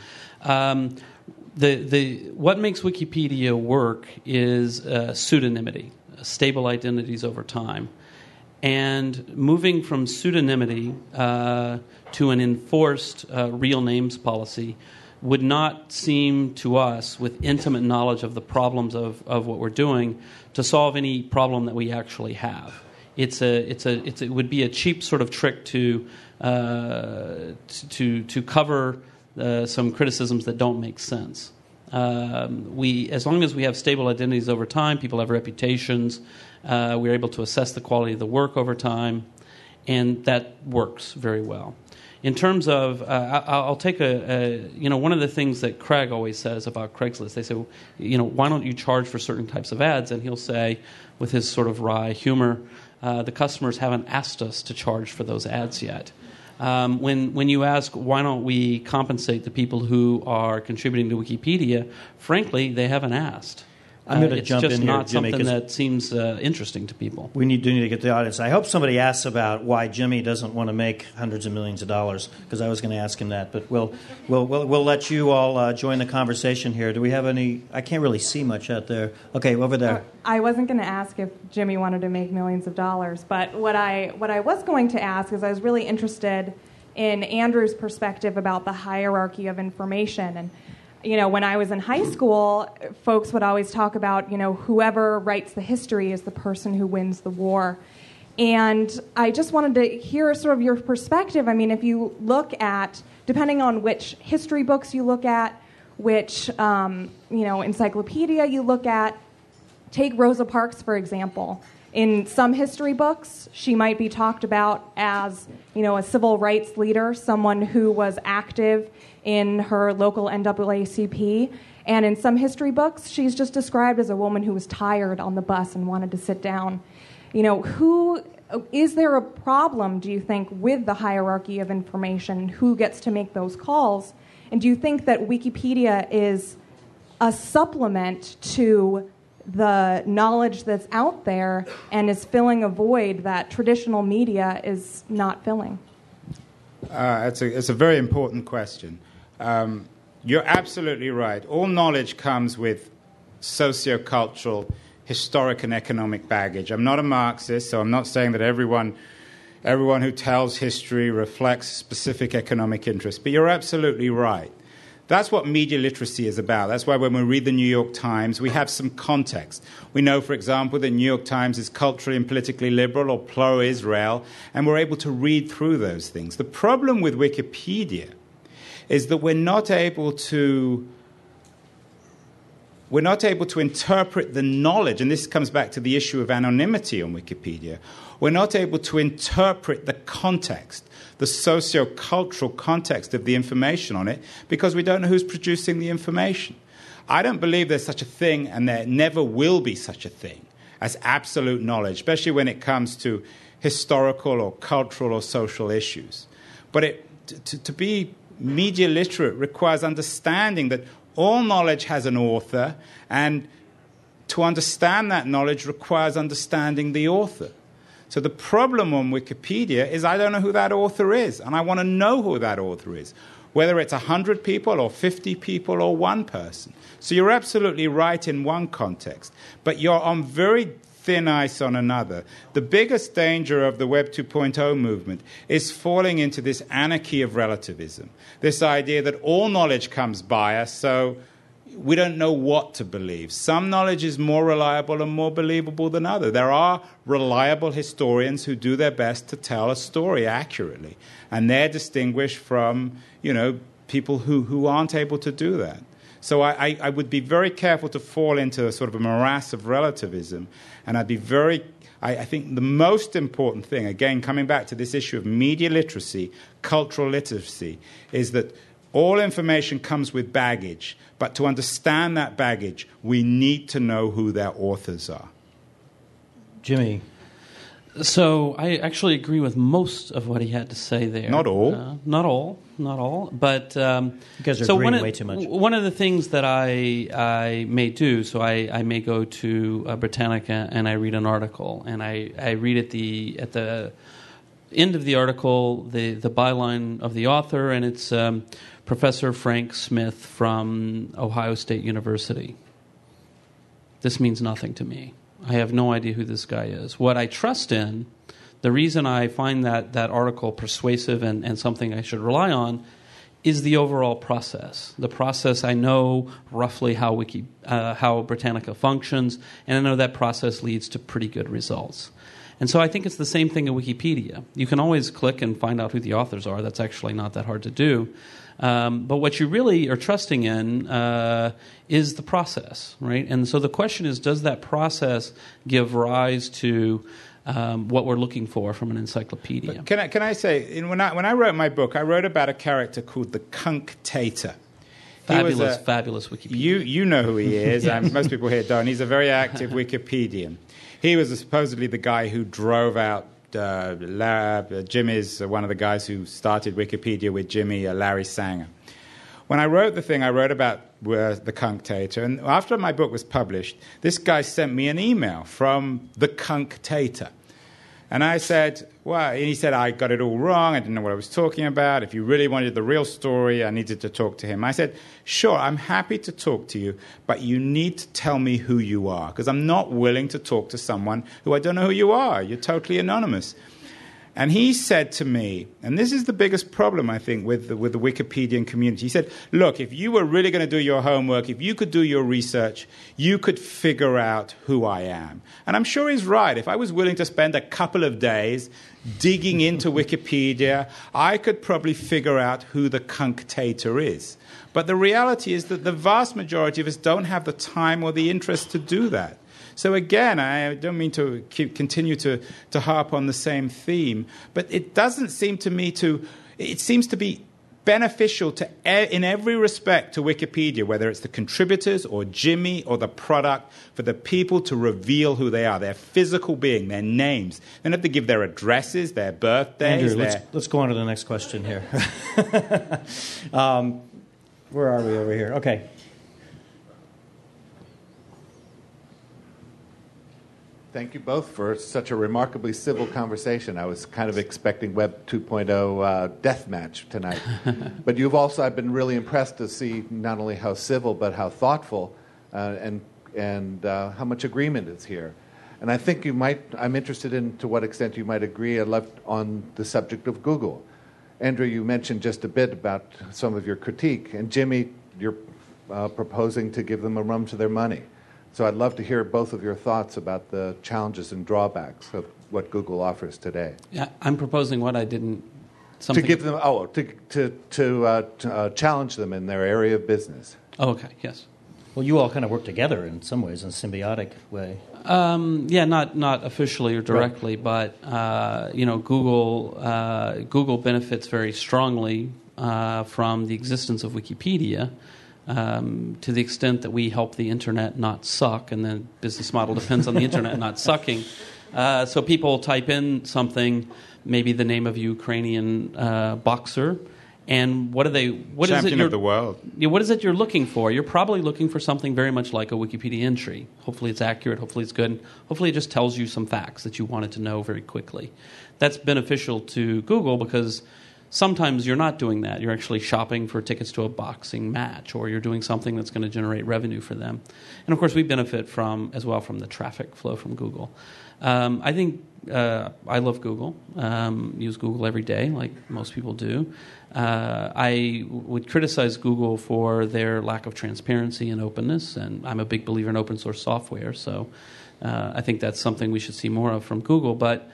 What makes Wikipedia work is pseudonymity, stable identities over time. And moving from pseudonymity to an enforced real names policy would not seem to us, with intimate knowledge of the problems of what we're doing, to solve any problem that we actually have. It would be a cheap sort of trick to cover some criticisms that don't make sense. As long as we have stable identities over time, people have reputations. We're able to assess the quality of the work over time, and that works very well. In terms of, I'll take one of the things that Craig always says about Craigslist. They say, why don't you charge for certain types of ads? And he'll say, with his sort of wry humor, the customers haven't asked us to charge for those ads yet. When you ask why don't we compensate the people who are contributing to Wikipedia, frankly, they haven't asked. I'm going to jump in here, Jimmy. It's just not something that seems interesting to people. We need to get the audience. I hope somebody asks about why Jimmy doesn't want to make hundreds of millions of dollars, because I was going to ask him that. But we'll let you all join the conversation here. Do we have any? I can't really see much out there. Okay, over there. I wasn't going to ask if Jimmy wanted to make millions of dollars, but what I was going to ask is I was really interested in Andrew's perspective about the hierarchy of information. And when I was in high school, folks would always talk about, whoever writes the history is the person who wins the war. And I just wanted to hear sort of your perspective. I mean, if you look at, depending on which history books you look at, which, encyclopedia you look at, take Rosa Parks, for example. In some history books, she might be talked about as, a civil rights leader, someone who was active in her local NAACP. And in some history books, she's just described as a woman who was tired on the bus and wanted to sit down. Is there a problem, do you think, with the hierarchy of information? Who gets to make those calls? And do you think that Wikipedia is a supplement to the knowledge that's out there and is filling a void that traditional media is not filling? It's a very important question. You're absolutely right. All knowledge comes with sociocultural, historic, and economic baggage. I'm not a Marxist, so I'm not saying that everyone who tells history reflects specific economic interests. But you're absolutely right. That's what media literacy is about. That's why when we read the New York Times, we have some context. We know, for example, that New York Times is culturally and politically liberal or pro-Israel, and we're able to read through those things. The problem with Wikipedia is that we're not able to interpret the knowledge, and this comes back to the issue of anonymity on Wikipedia. We're not able to interpret the context, the socio-cultural context of the information on it, because we don't know who's producing the information. I don't believe there's such a thing, and there never will be such a thing, as absolute knowledge, especially when it comes to historical or cultural or social issues. But to be media literate requires understanding that all knowledge has an author, and to understand that knowledge requires understanding the author. So the problem on Wikipedia is I don't know who that author is, and I want to know who that author is, whether it's 100 people or 50 people or one person. So you're absolutely right in one context, but you're on very thin ice on another. The biggest danger of the Web 2.0 movement is falling into this anarchy of relativism, this idea that all knowledge comes biased, so we don't know what to believe. Some knowledge is more reliable and more believable than other. There are reliable historians who do their best to tell a story accurately, and they're distinguished from, people who aren't able to do that. So I would be very careful to fall into a sort of a morass of relativism, and I think the most important thing, again, coming back to this issue of media literacy, cultural literacy, is that all information comes with baggage, but to understand that baggage, we need to know who their authors are. Jimmy. So I actually agree with most of what he had to say there. Not all. Not all. But you guys are agreeing way too much. One of the things that I may do, so I may go to Britannica and I read an article, and I read at the end of the article the byline of the author, and it's Professor Frank Smith from Ohio State University. This means nothing to me. I have no idea who this guy is. What I trust in, the reason I find that article persuasive and something I should rely on, is the overall process. The process, I know roughly how Britannica functions, and I know that process leads to pretty good results. And so I think it's the same thing in Wikipedia. You can always click and find out who the authors are. That's actually not that hard to do. But what you really are trusting in is the process, right? And so the question is, does that process give rise to what we're looking for from an encyclopedia? But can I say, when I wrote my book, I wrote about a character called the Cunctator. Fabulous Wikipedia. You know who he is. Most people here don't. He's a very active Wikipedian. He was supposedly the guy who drove out Jimmy's one of the guys who started Wikipedia with Jimmy, Larry Sanger. When I wrote the thing, I wrote about the Cunctator, and after my book was published, this guy sent me an email from the Cunctator. And I said, well, and he said, I got it all wrong, I didn't know what I was talking about. If you really wanted the real story, I needed to talk to him. I said, sure, I'm happy to talk to you, but you need to tell me who you are, because I'm not willing to talk to someone who I don't know who you are. You're totally anonymous. And he said to me, and this is the biggest problem, I think, with the Wikipedian community. He said, look, if you were really going to do your homework, if you could do your research, you could figure out who I am. And I'm sure he's right. If I was willing to spend a couple of days digging into Wikipedia, I could probably figure out who the Cunctator is. But the reality is that the vast majority of us don't have the time or the interest to do that. So again, I don't mean to continue to harp on the same theme, but it doesn't seem to me it seems to be beneficial to in every respect to Wikipedia, whether it's the contributors or Jimmy or the product, for the people to reveal who they are, their physical being, their names. They don't have to give their addresses, their birthdays. Andrew, let's go on to the next question here. Where are we over here? Okay. Thank you both for such a remarkably civil conversation. I was kind of expecting Web 2.0 death match tonight. But you've also, I've been really impressed to see not only how civil, but how thoughtful and how much agreement is here. And I think I'm interested in to what extent you might agree on the subject of Google. Andrew, you mentioned just a bit about some of your critique. And Jimmy, you're proposing to give them a run to their money. So I'd love to hear both of your thoughts about the challenges and drawbacks of what Google offers today. Yeah, I'm proposing what I didn't. To give them, to challenge them in their area of business. Oh, okay, yes. Well, you all kind of work together in some ways in a symbiotic way. Yeah, not officially or directly, right. But Google benefits very strongly from the existence of Wikipedia. To the extent that we help the internet not suck, and the business model depends on the internet not sucking. So people type in something, maybe the name of a Ukrainian boxer, and Champion of the world. Yeah, what is it you're looking for? You're probably looking for something very much like a Wikipedia entry. Hopefully it's accurate, hopefully it's good, hopefully it just tells you some facts that you wanted to know very quickly. That's beneficial to Google because sometimes you're not doing that. You're actually shopping for tickets to a boxing match, or you're doing something that's going to generate revenue for them. And of course, we benefit as well from the traffic flow from Google. I think I love Google. Use Google every day, like most people do. I would criticize Google for their lack of transparency and openness, and I'm a big believer in open source software. So I think that's something we should see more of from Google. But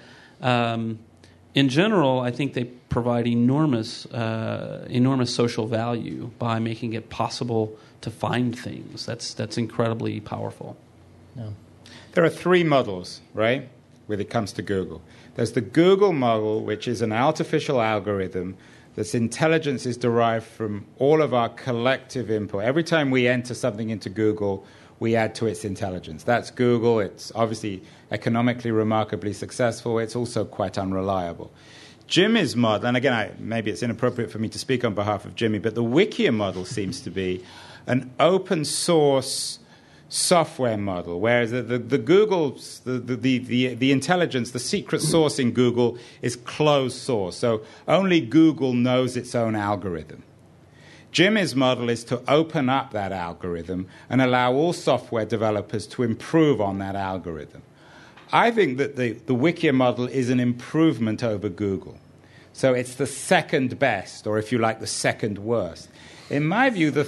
in general, I think they provide enormous social value by making it possible to find things. That's incredibly powerful. Yeah. There are three models, right, when it comes to Google. There's the Google model, which is an artificial algorithm that's intelligence is derived from all of our collective input. Every time we enter something into Google, we add to its intelligence. That's Google. It's obviously economically remarkably successful. It's also quite unreliable. Jimmy's model, and again, maybe it's inappropriate for me to speak on behalf of Jimmy, but the Wikia model seems to be an open source software model, whereas the Google's the intelligence, the secret source in Google is closed source. So only Google knows its own algorithm. Jimmy's model is to open up that algorithm and allow all software developers to improve on that algorithm. I think that the Wikia model is an improvement over Google. So it's the second best, or if you like, the second worst. In my view, the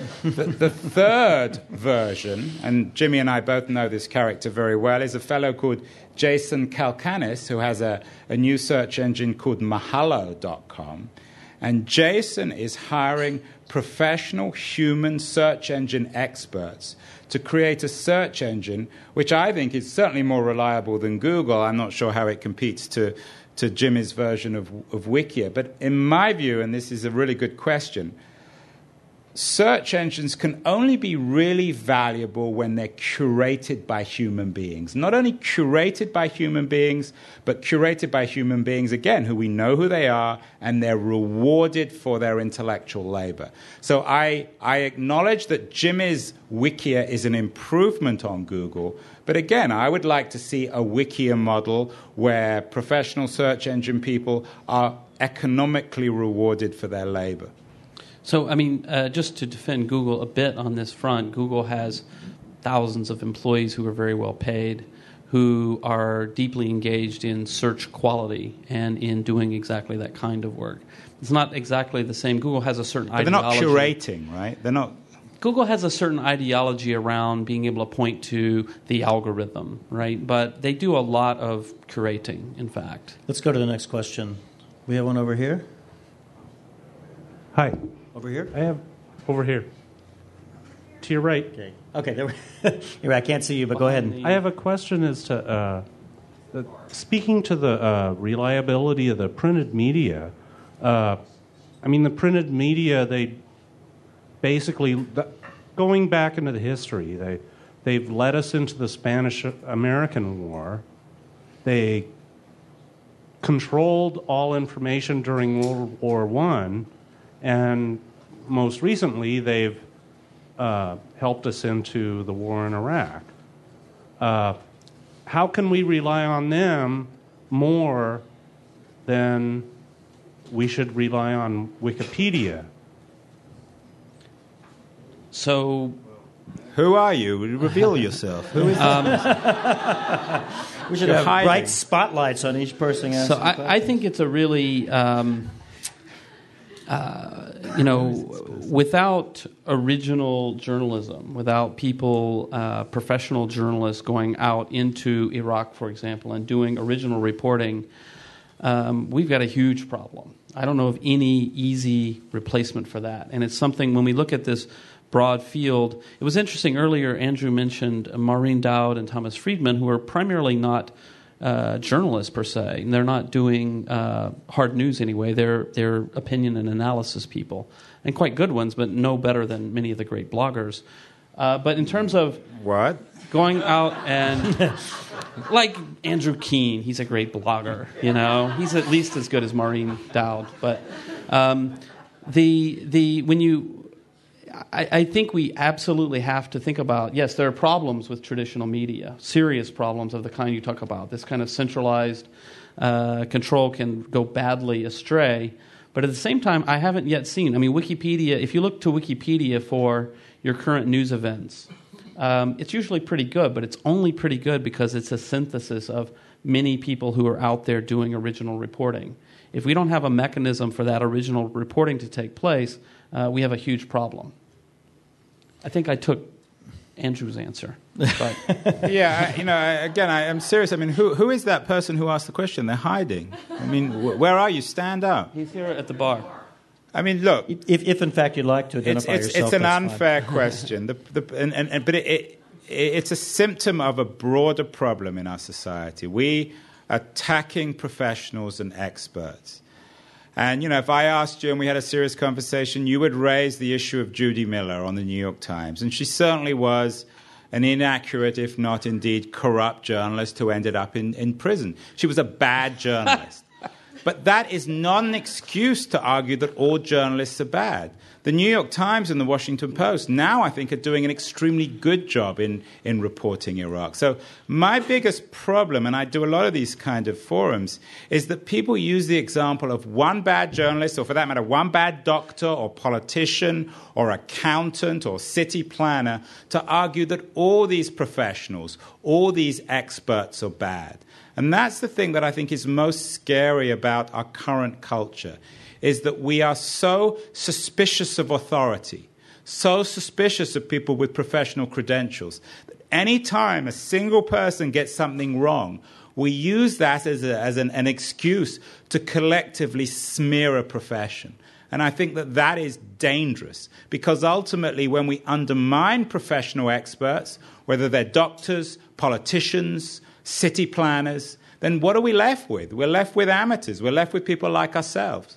third version, and Jimmy and I both know this character very well, is a fellow called Jason Calacanis, who has a new search engine called Mahalo.com. And Jason is hiring professional human search engine experts to create a search engine which I think is certainly more reliable than Google. I'm not sure how it competes to Jimmy's version of Wikia. But in my view, and this is a really good question, search engines can only be really valuable when they're curated by human beings. Not only curated by human beings, but curated by human beings, again, who we know who they are, and they're rewarded for their intellectual labor. So I acknowledge that Jimmy's Wikia is an improvement on Google, but again, I would like to see a Wikia model where professional search engine people are economically rewarded for their labor. So, I mean, just to defend Google a bit on this front, Google has thousands of employees who are very well paid, who are deeply engaged in search quality and in doing exactly that kind of work. It's not exactly the same. Google has a certain ideology. They're not curating, right? They're not. Google has a certain ideology around being able to point to the algorithm, right? But they do a lot of curating, in fact. Let's go to the next question. We have one over here. Hi. Over here? I have over here. To your right. Okay. There you're right. I can't see you, but go ahead. I have a question as to speaking to the reliability of the printed media. I mean, the printed media, they basically, going back into the history, they've led us into the Spanish-American War. They controlled all information during World War I, and most recently they've helped us into the war in Iraq. How can we rely on them more than we should rely on Wikipedia? So, who are you? Reveal yourself. Who is that? We should have bright spotlights on each person. So I think it's a really, without original journalism, without people, professional journalists going out into Iraq, for example, and doing original reporting, we've got a huge problem. I don't know of any easy replacement for that. And it's something, when we look at this broad field, it was interesting earlier, Andrew mentioned Maureen Dowd and Thomas Friedman, who are primarily not journalists per se, and they're not doing hard news anyway. They're opinion and analysis people, and quite good ones, but no better than many of the great bloggers. But in terms of going out and like Andrew Keen, he's a great blogger. He's at least as good as Maureen Dowd. But I think we absolutely have to think about, yes, there are problems with traditional media, serious problems of the kind you talk about. This kind of centralized control can go badly astray. But at the same time, I haven't yet seen, Wikipedia, if you look to Wikipedia for your current news events, it's usually pretty good, but it's only pretty good because it's a synthesis of many people who are out there doing original reporting. If we don't have a mechanism for that original reporting to take place, we have a huge problem. I think I took Andrew's answer. But. Yeah, I'm serious. Who is that person who asked the question? They're hiding. Where are you? Stand up. He's here at the bar. Look. If in fact you'd like to identify yourself, it's an unfair question. But it's a symptom of a broader problem in our society. We are attacking professionals and experts. And, if I asked you and we had a serious conversation, you would raise the issue of Judy Miller on the New York Times. And she certainly was an inaccurate, if not indeed corrupt journalist who ended up in prison. She was a bad journalist. But that is not an excuse to argue that all journalists are bad. The New York Times and the Washington Post now, I think, are doing an extremely good job in reporting Iraq. So my biggest problem, and I do a lot of these kind of forums, is that people use the example of one bad journalist, or for that matter, one bad doctor or politician or accountant or city planner, to argue that all these professionals, all these experts are bad. And that's the thing that I think is most scary about our current culture, is that we are so suspicious of authority, so suspicious of people with professional credentials, that any time a single person gets something wrong, we use that as an excuse to collectively smear a profession. And I think that is dangerous, because ultimately when we undermine professional experts, whether they're doctors, politicians, city planners, then what are we left with? We're left with amateurs. We're left with people like ourselves.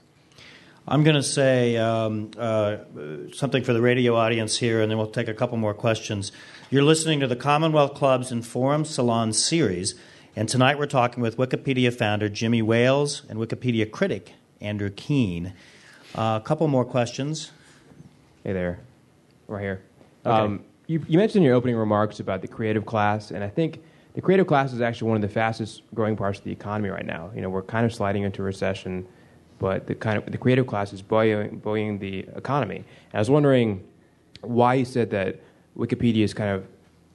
I'm going to say something for the radio audience here, and then we'll take a couple more questions. You're listening to the Commonwealth Clubs and Forum Salon series, and tonight we're talking with Wikipedia founder Jimmy Wales and Wikipedia critic Andrew Keen. A couple more questions. Hey there. Right here. Okay. You mentioned in your opening remarks about the creative class, and I think the creative class is actually one of the fastest growing parts of the economy right now. We're kind of sliding into recession, but the creative class is buoying the economy. And I was wondering why you said that Wikipedia is kind of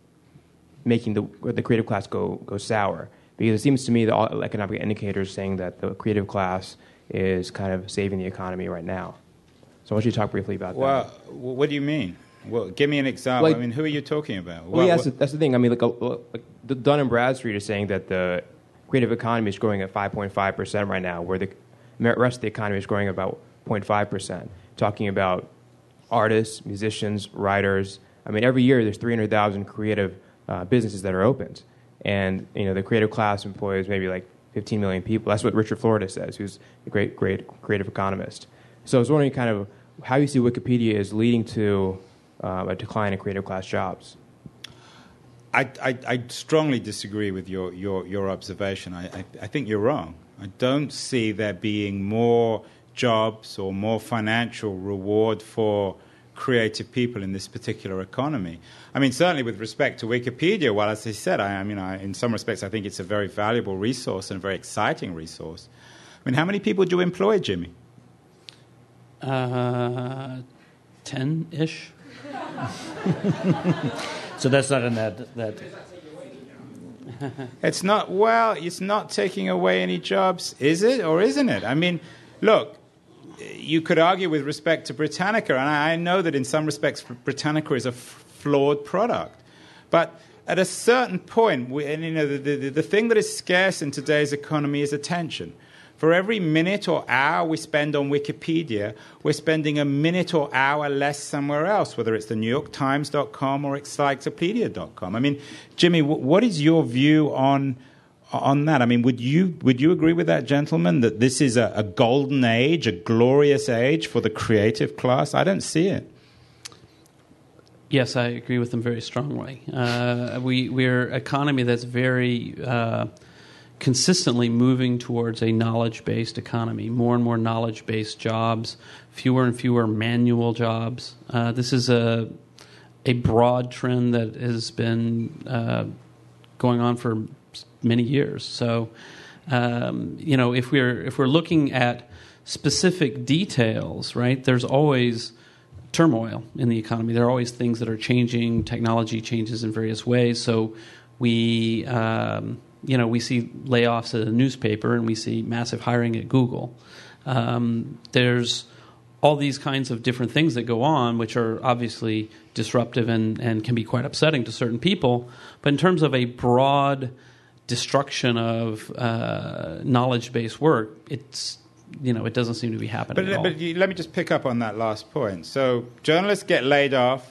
making the creative class go sour, because it seems to me that all economic indicators saying that the creative class is kind of saving the economy right now. So I want you to talk briefly about that. Well, what do you mean? Well, give me an example. Who are you talking about? Well, that's the thing. The Dun & Bradstreet is saying that the creative economy is growing at 5.5% right now, where the rest of the economy is growing about 0.5%. Talking about artists, musicians, writers. Every year there's 300,000 creative businesses that are opened, and the creative class employs maybe like 15 million people. That's what Richard Florida says, who's a great creative economist. So I was wondering kind of how you see Wikipedia is leading to a decline in creative class jobs. I strongly disagree with your observation. I think you're wrong. I don't see there being more jobs or more financial reward for creative people in this particular economy. I mean, certainly with respect to Wikipedia, well, as I said, in some respects, I think it's a very valuable resource and a very exciting resource. I mean, how many people do you employ, Jimmy? 10-ish. So that's not in that. It's not taking away any jobs, is it, or isn't it? I mean, look, you could argue with respect to Britannica, and I know that in some respects Britannica is a flawed product. But at a certain point, the thing that is scarce in today's economy is attention. For every minute or hour we spend on Wikipedia, we're spending a minute or hour less somewhere else, whether it's the NewYorkTimes.com or Encyclopedia.com. I mean, Jimmy, what is your view on that? I mean, would you agree with that, gentleman, that this is a golden age, a glorious age for the creative class? I don't see it. Yes, I agree with them very strongly. We're an economy that's very consistently moving towards a knowledge-based economy, more and more knowledge-based jobs, fewer and fewer manual jobs. This is a broad trend that has been going on for many years. So, if we're looking at specific details, right? There's always turmoil in the economy. There are always things that are changing. Technology changes in various ways. So we see layoffs at a newspaper, and we see massive hiring at Google. There's all these kinds of different things that go on, which are obviously disruptive and can be quite upsetting to certain people. But in terms of a broad destruction of knowledge-based work, it doesn't seem to be happening at all. But let me just pick up on that last point. So journalists get laid off.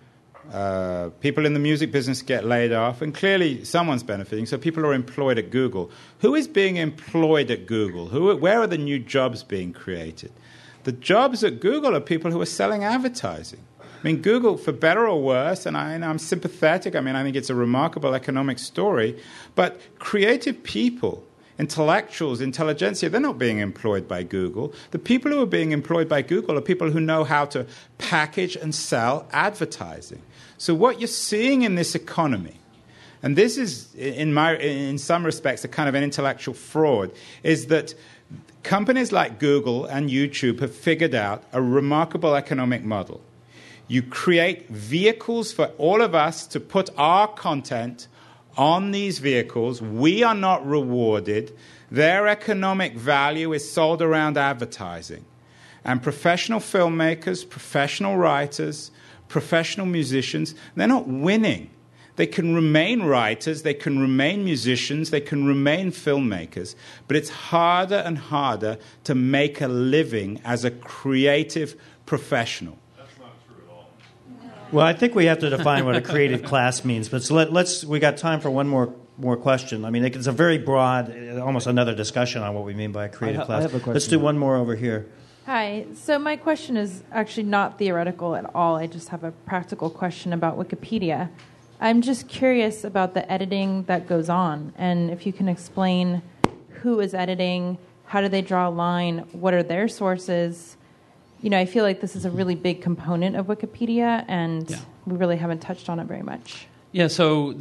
People in the music business get laid off, and clearly someone's benefiting. So people are employed at Google. Who is being employed at Google? Where are the new jobs being created? The jobs at Google are people who are selling advertising. I mean, Google, for better or worse, and I'm sympathetic. I mean, I think it's a remarkable economic story. But creative people, intellectuals, intelligentsia, they're not being employed by Google. The people who are being employed by Google are people who know how to package and sell advertising. So what you're seeing in this economy, and this is, in some respects, a kind of an intellectual fraud, is that companies like Google and YouTube have figured out a remarkable economic model. You create vehicles for all of us to put our content on these vehicles. We are not rewarded. Their economic value is sold around advertising. And professional filmmakers, professional writers, professional musicians, they're not winning. They can remain writers, they can remain musicians, they can remain filmmakers, but it's harder and harder to make a living as a creative professional. That's not true at all. Well, I think we have to define what a creative class means, but so we got time for one more question. I mean, it's a very broad, almost another discussion on what we mean by a creative class. I have a question. Let's do one more over here. Hi. So my question is actually not theoretical at all. I just have a practical question about Wikipedia. I'm just curious about the editing that goes on, and if you can explain who is editing, how do they draw a line, what are their sources? I feel like this is a really big component of Wikipedia, and we really haven't touched on it very much. Yeah, so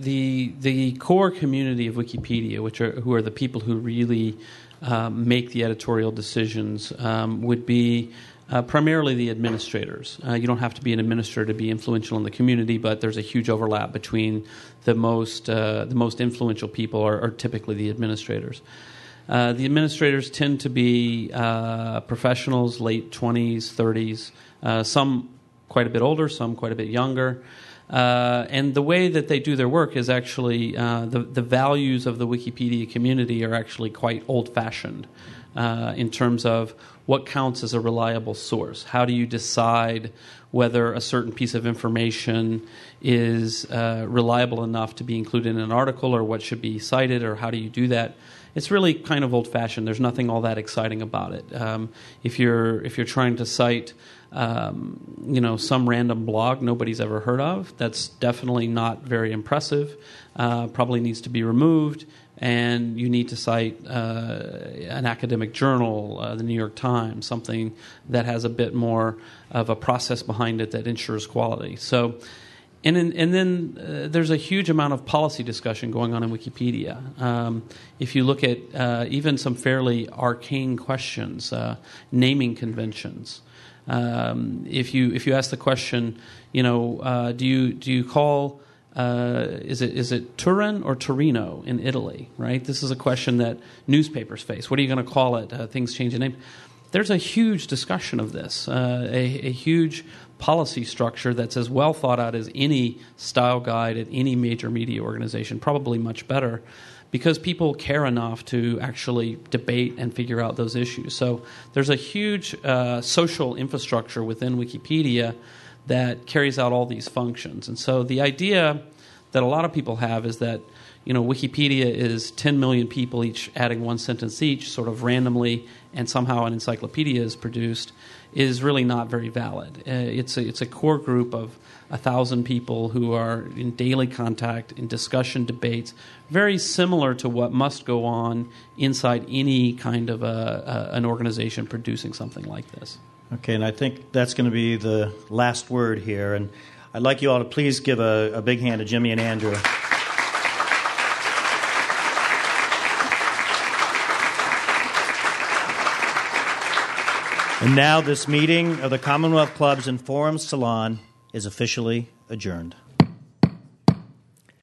the core community of Wikipedia, who are the people who really make the editorial decisions, would be primarily the administrators. You don't have to be an administrator to be influential in the community, but there's a huge overlap between the most influential people are typically the administrators. The administrators tend to be professionals, late 20s, 30s, some quite a bit older, some quite a bit younger. And the way that they do their work is actually the values of the Wikipedia community are actually quite old-fashioned in terms of what counts as a reliable source. How do you decide whether a certain piece of information is reliable enough to be included in an article, or what should be cited, or how do you do that? it's really kind of old-fashioned. There's nothing all that exciting about it. If you're trying to cite some random blog nobody's ever heard of, that's definitely not very impressive. Probably needs to be removed, and you need to cite an academic journal, the New York Times, something that has a bit more of a process behind it that ensures quality. So, and then there's a huge amount of policy discussion going on in Wikipedia. If you look at even some fairly arcane questions, naming conventions. If you ask the question, do you call is it Turin or Torino in Italy? Right. This is a question that newspapers face. What are you going to call it? Things change in name. There's a huge discussion of this. A huge policy structure that's as well thought out as any style guide at any major media organization, probably much better, because people care enough to actually debate and figure out those issues. So there's a huge social infrastructure within Wikipedia that carries out all these functions. And so the idea that a lot of people have is that Wikipedia is 10 million people each adding one sentence each, sort of randomly, and somehow an encyclopedia is produced, is really not very valid. It's a core group of 1,000 people who are in daily contact, in discussion, debates, very similar to what must go on inside any kind of an organization producing something like this. Okay, and I think that's going to be the last word here. And I'd like you all to please give a big hand to Jimmy and Andrew. And now this meeting of the Commonwealth Clubs and Forums Salon is officially adjourned.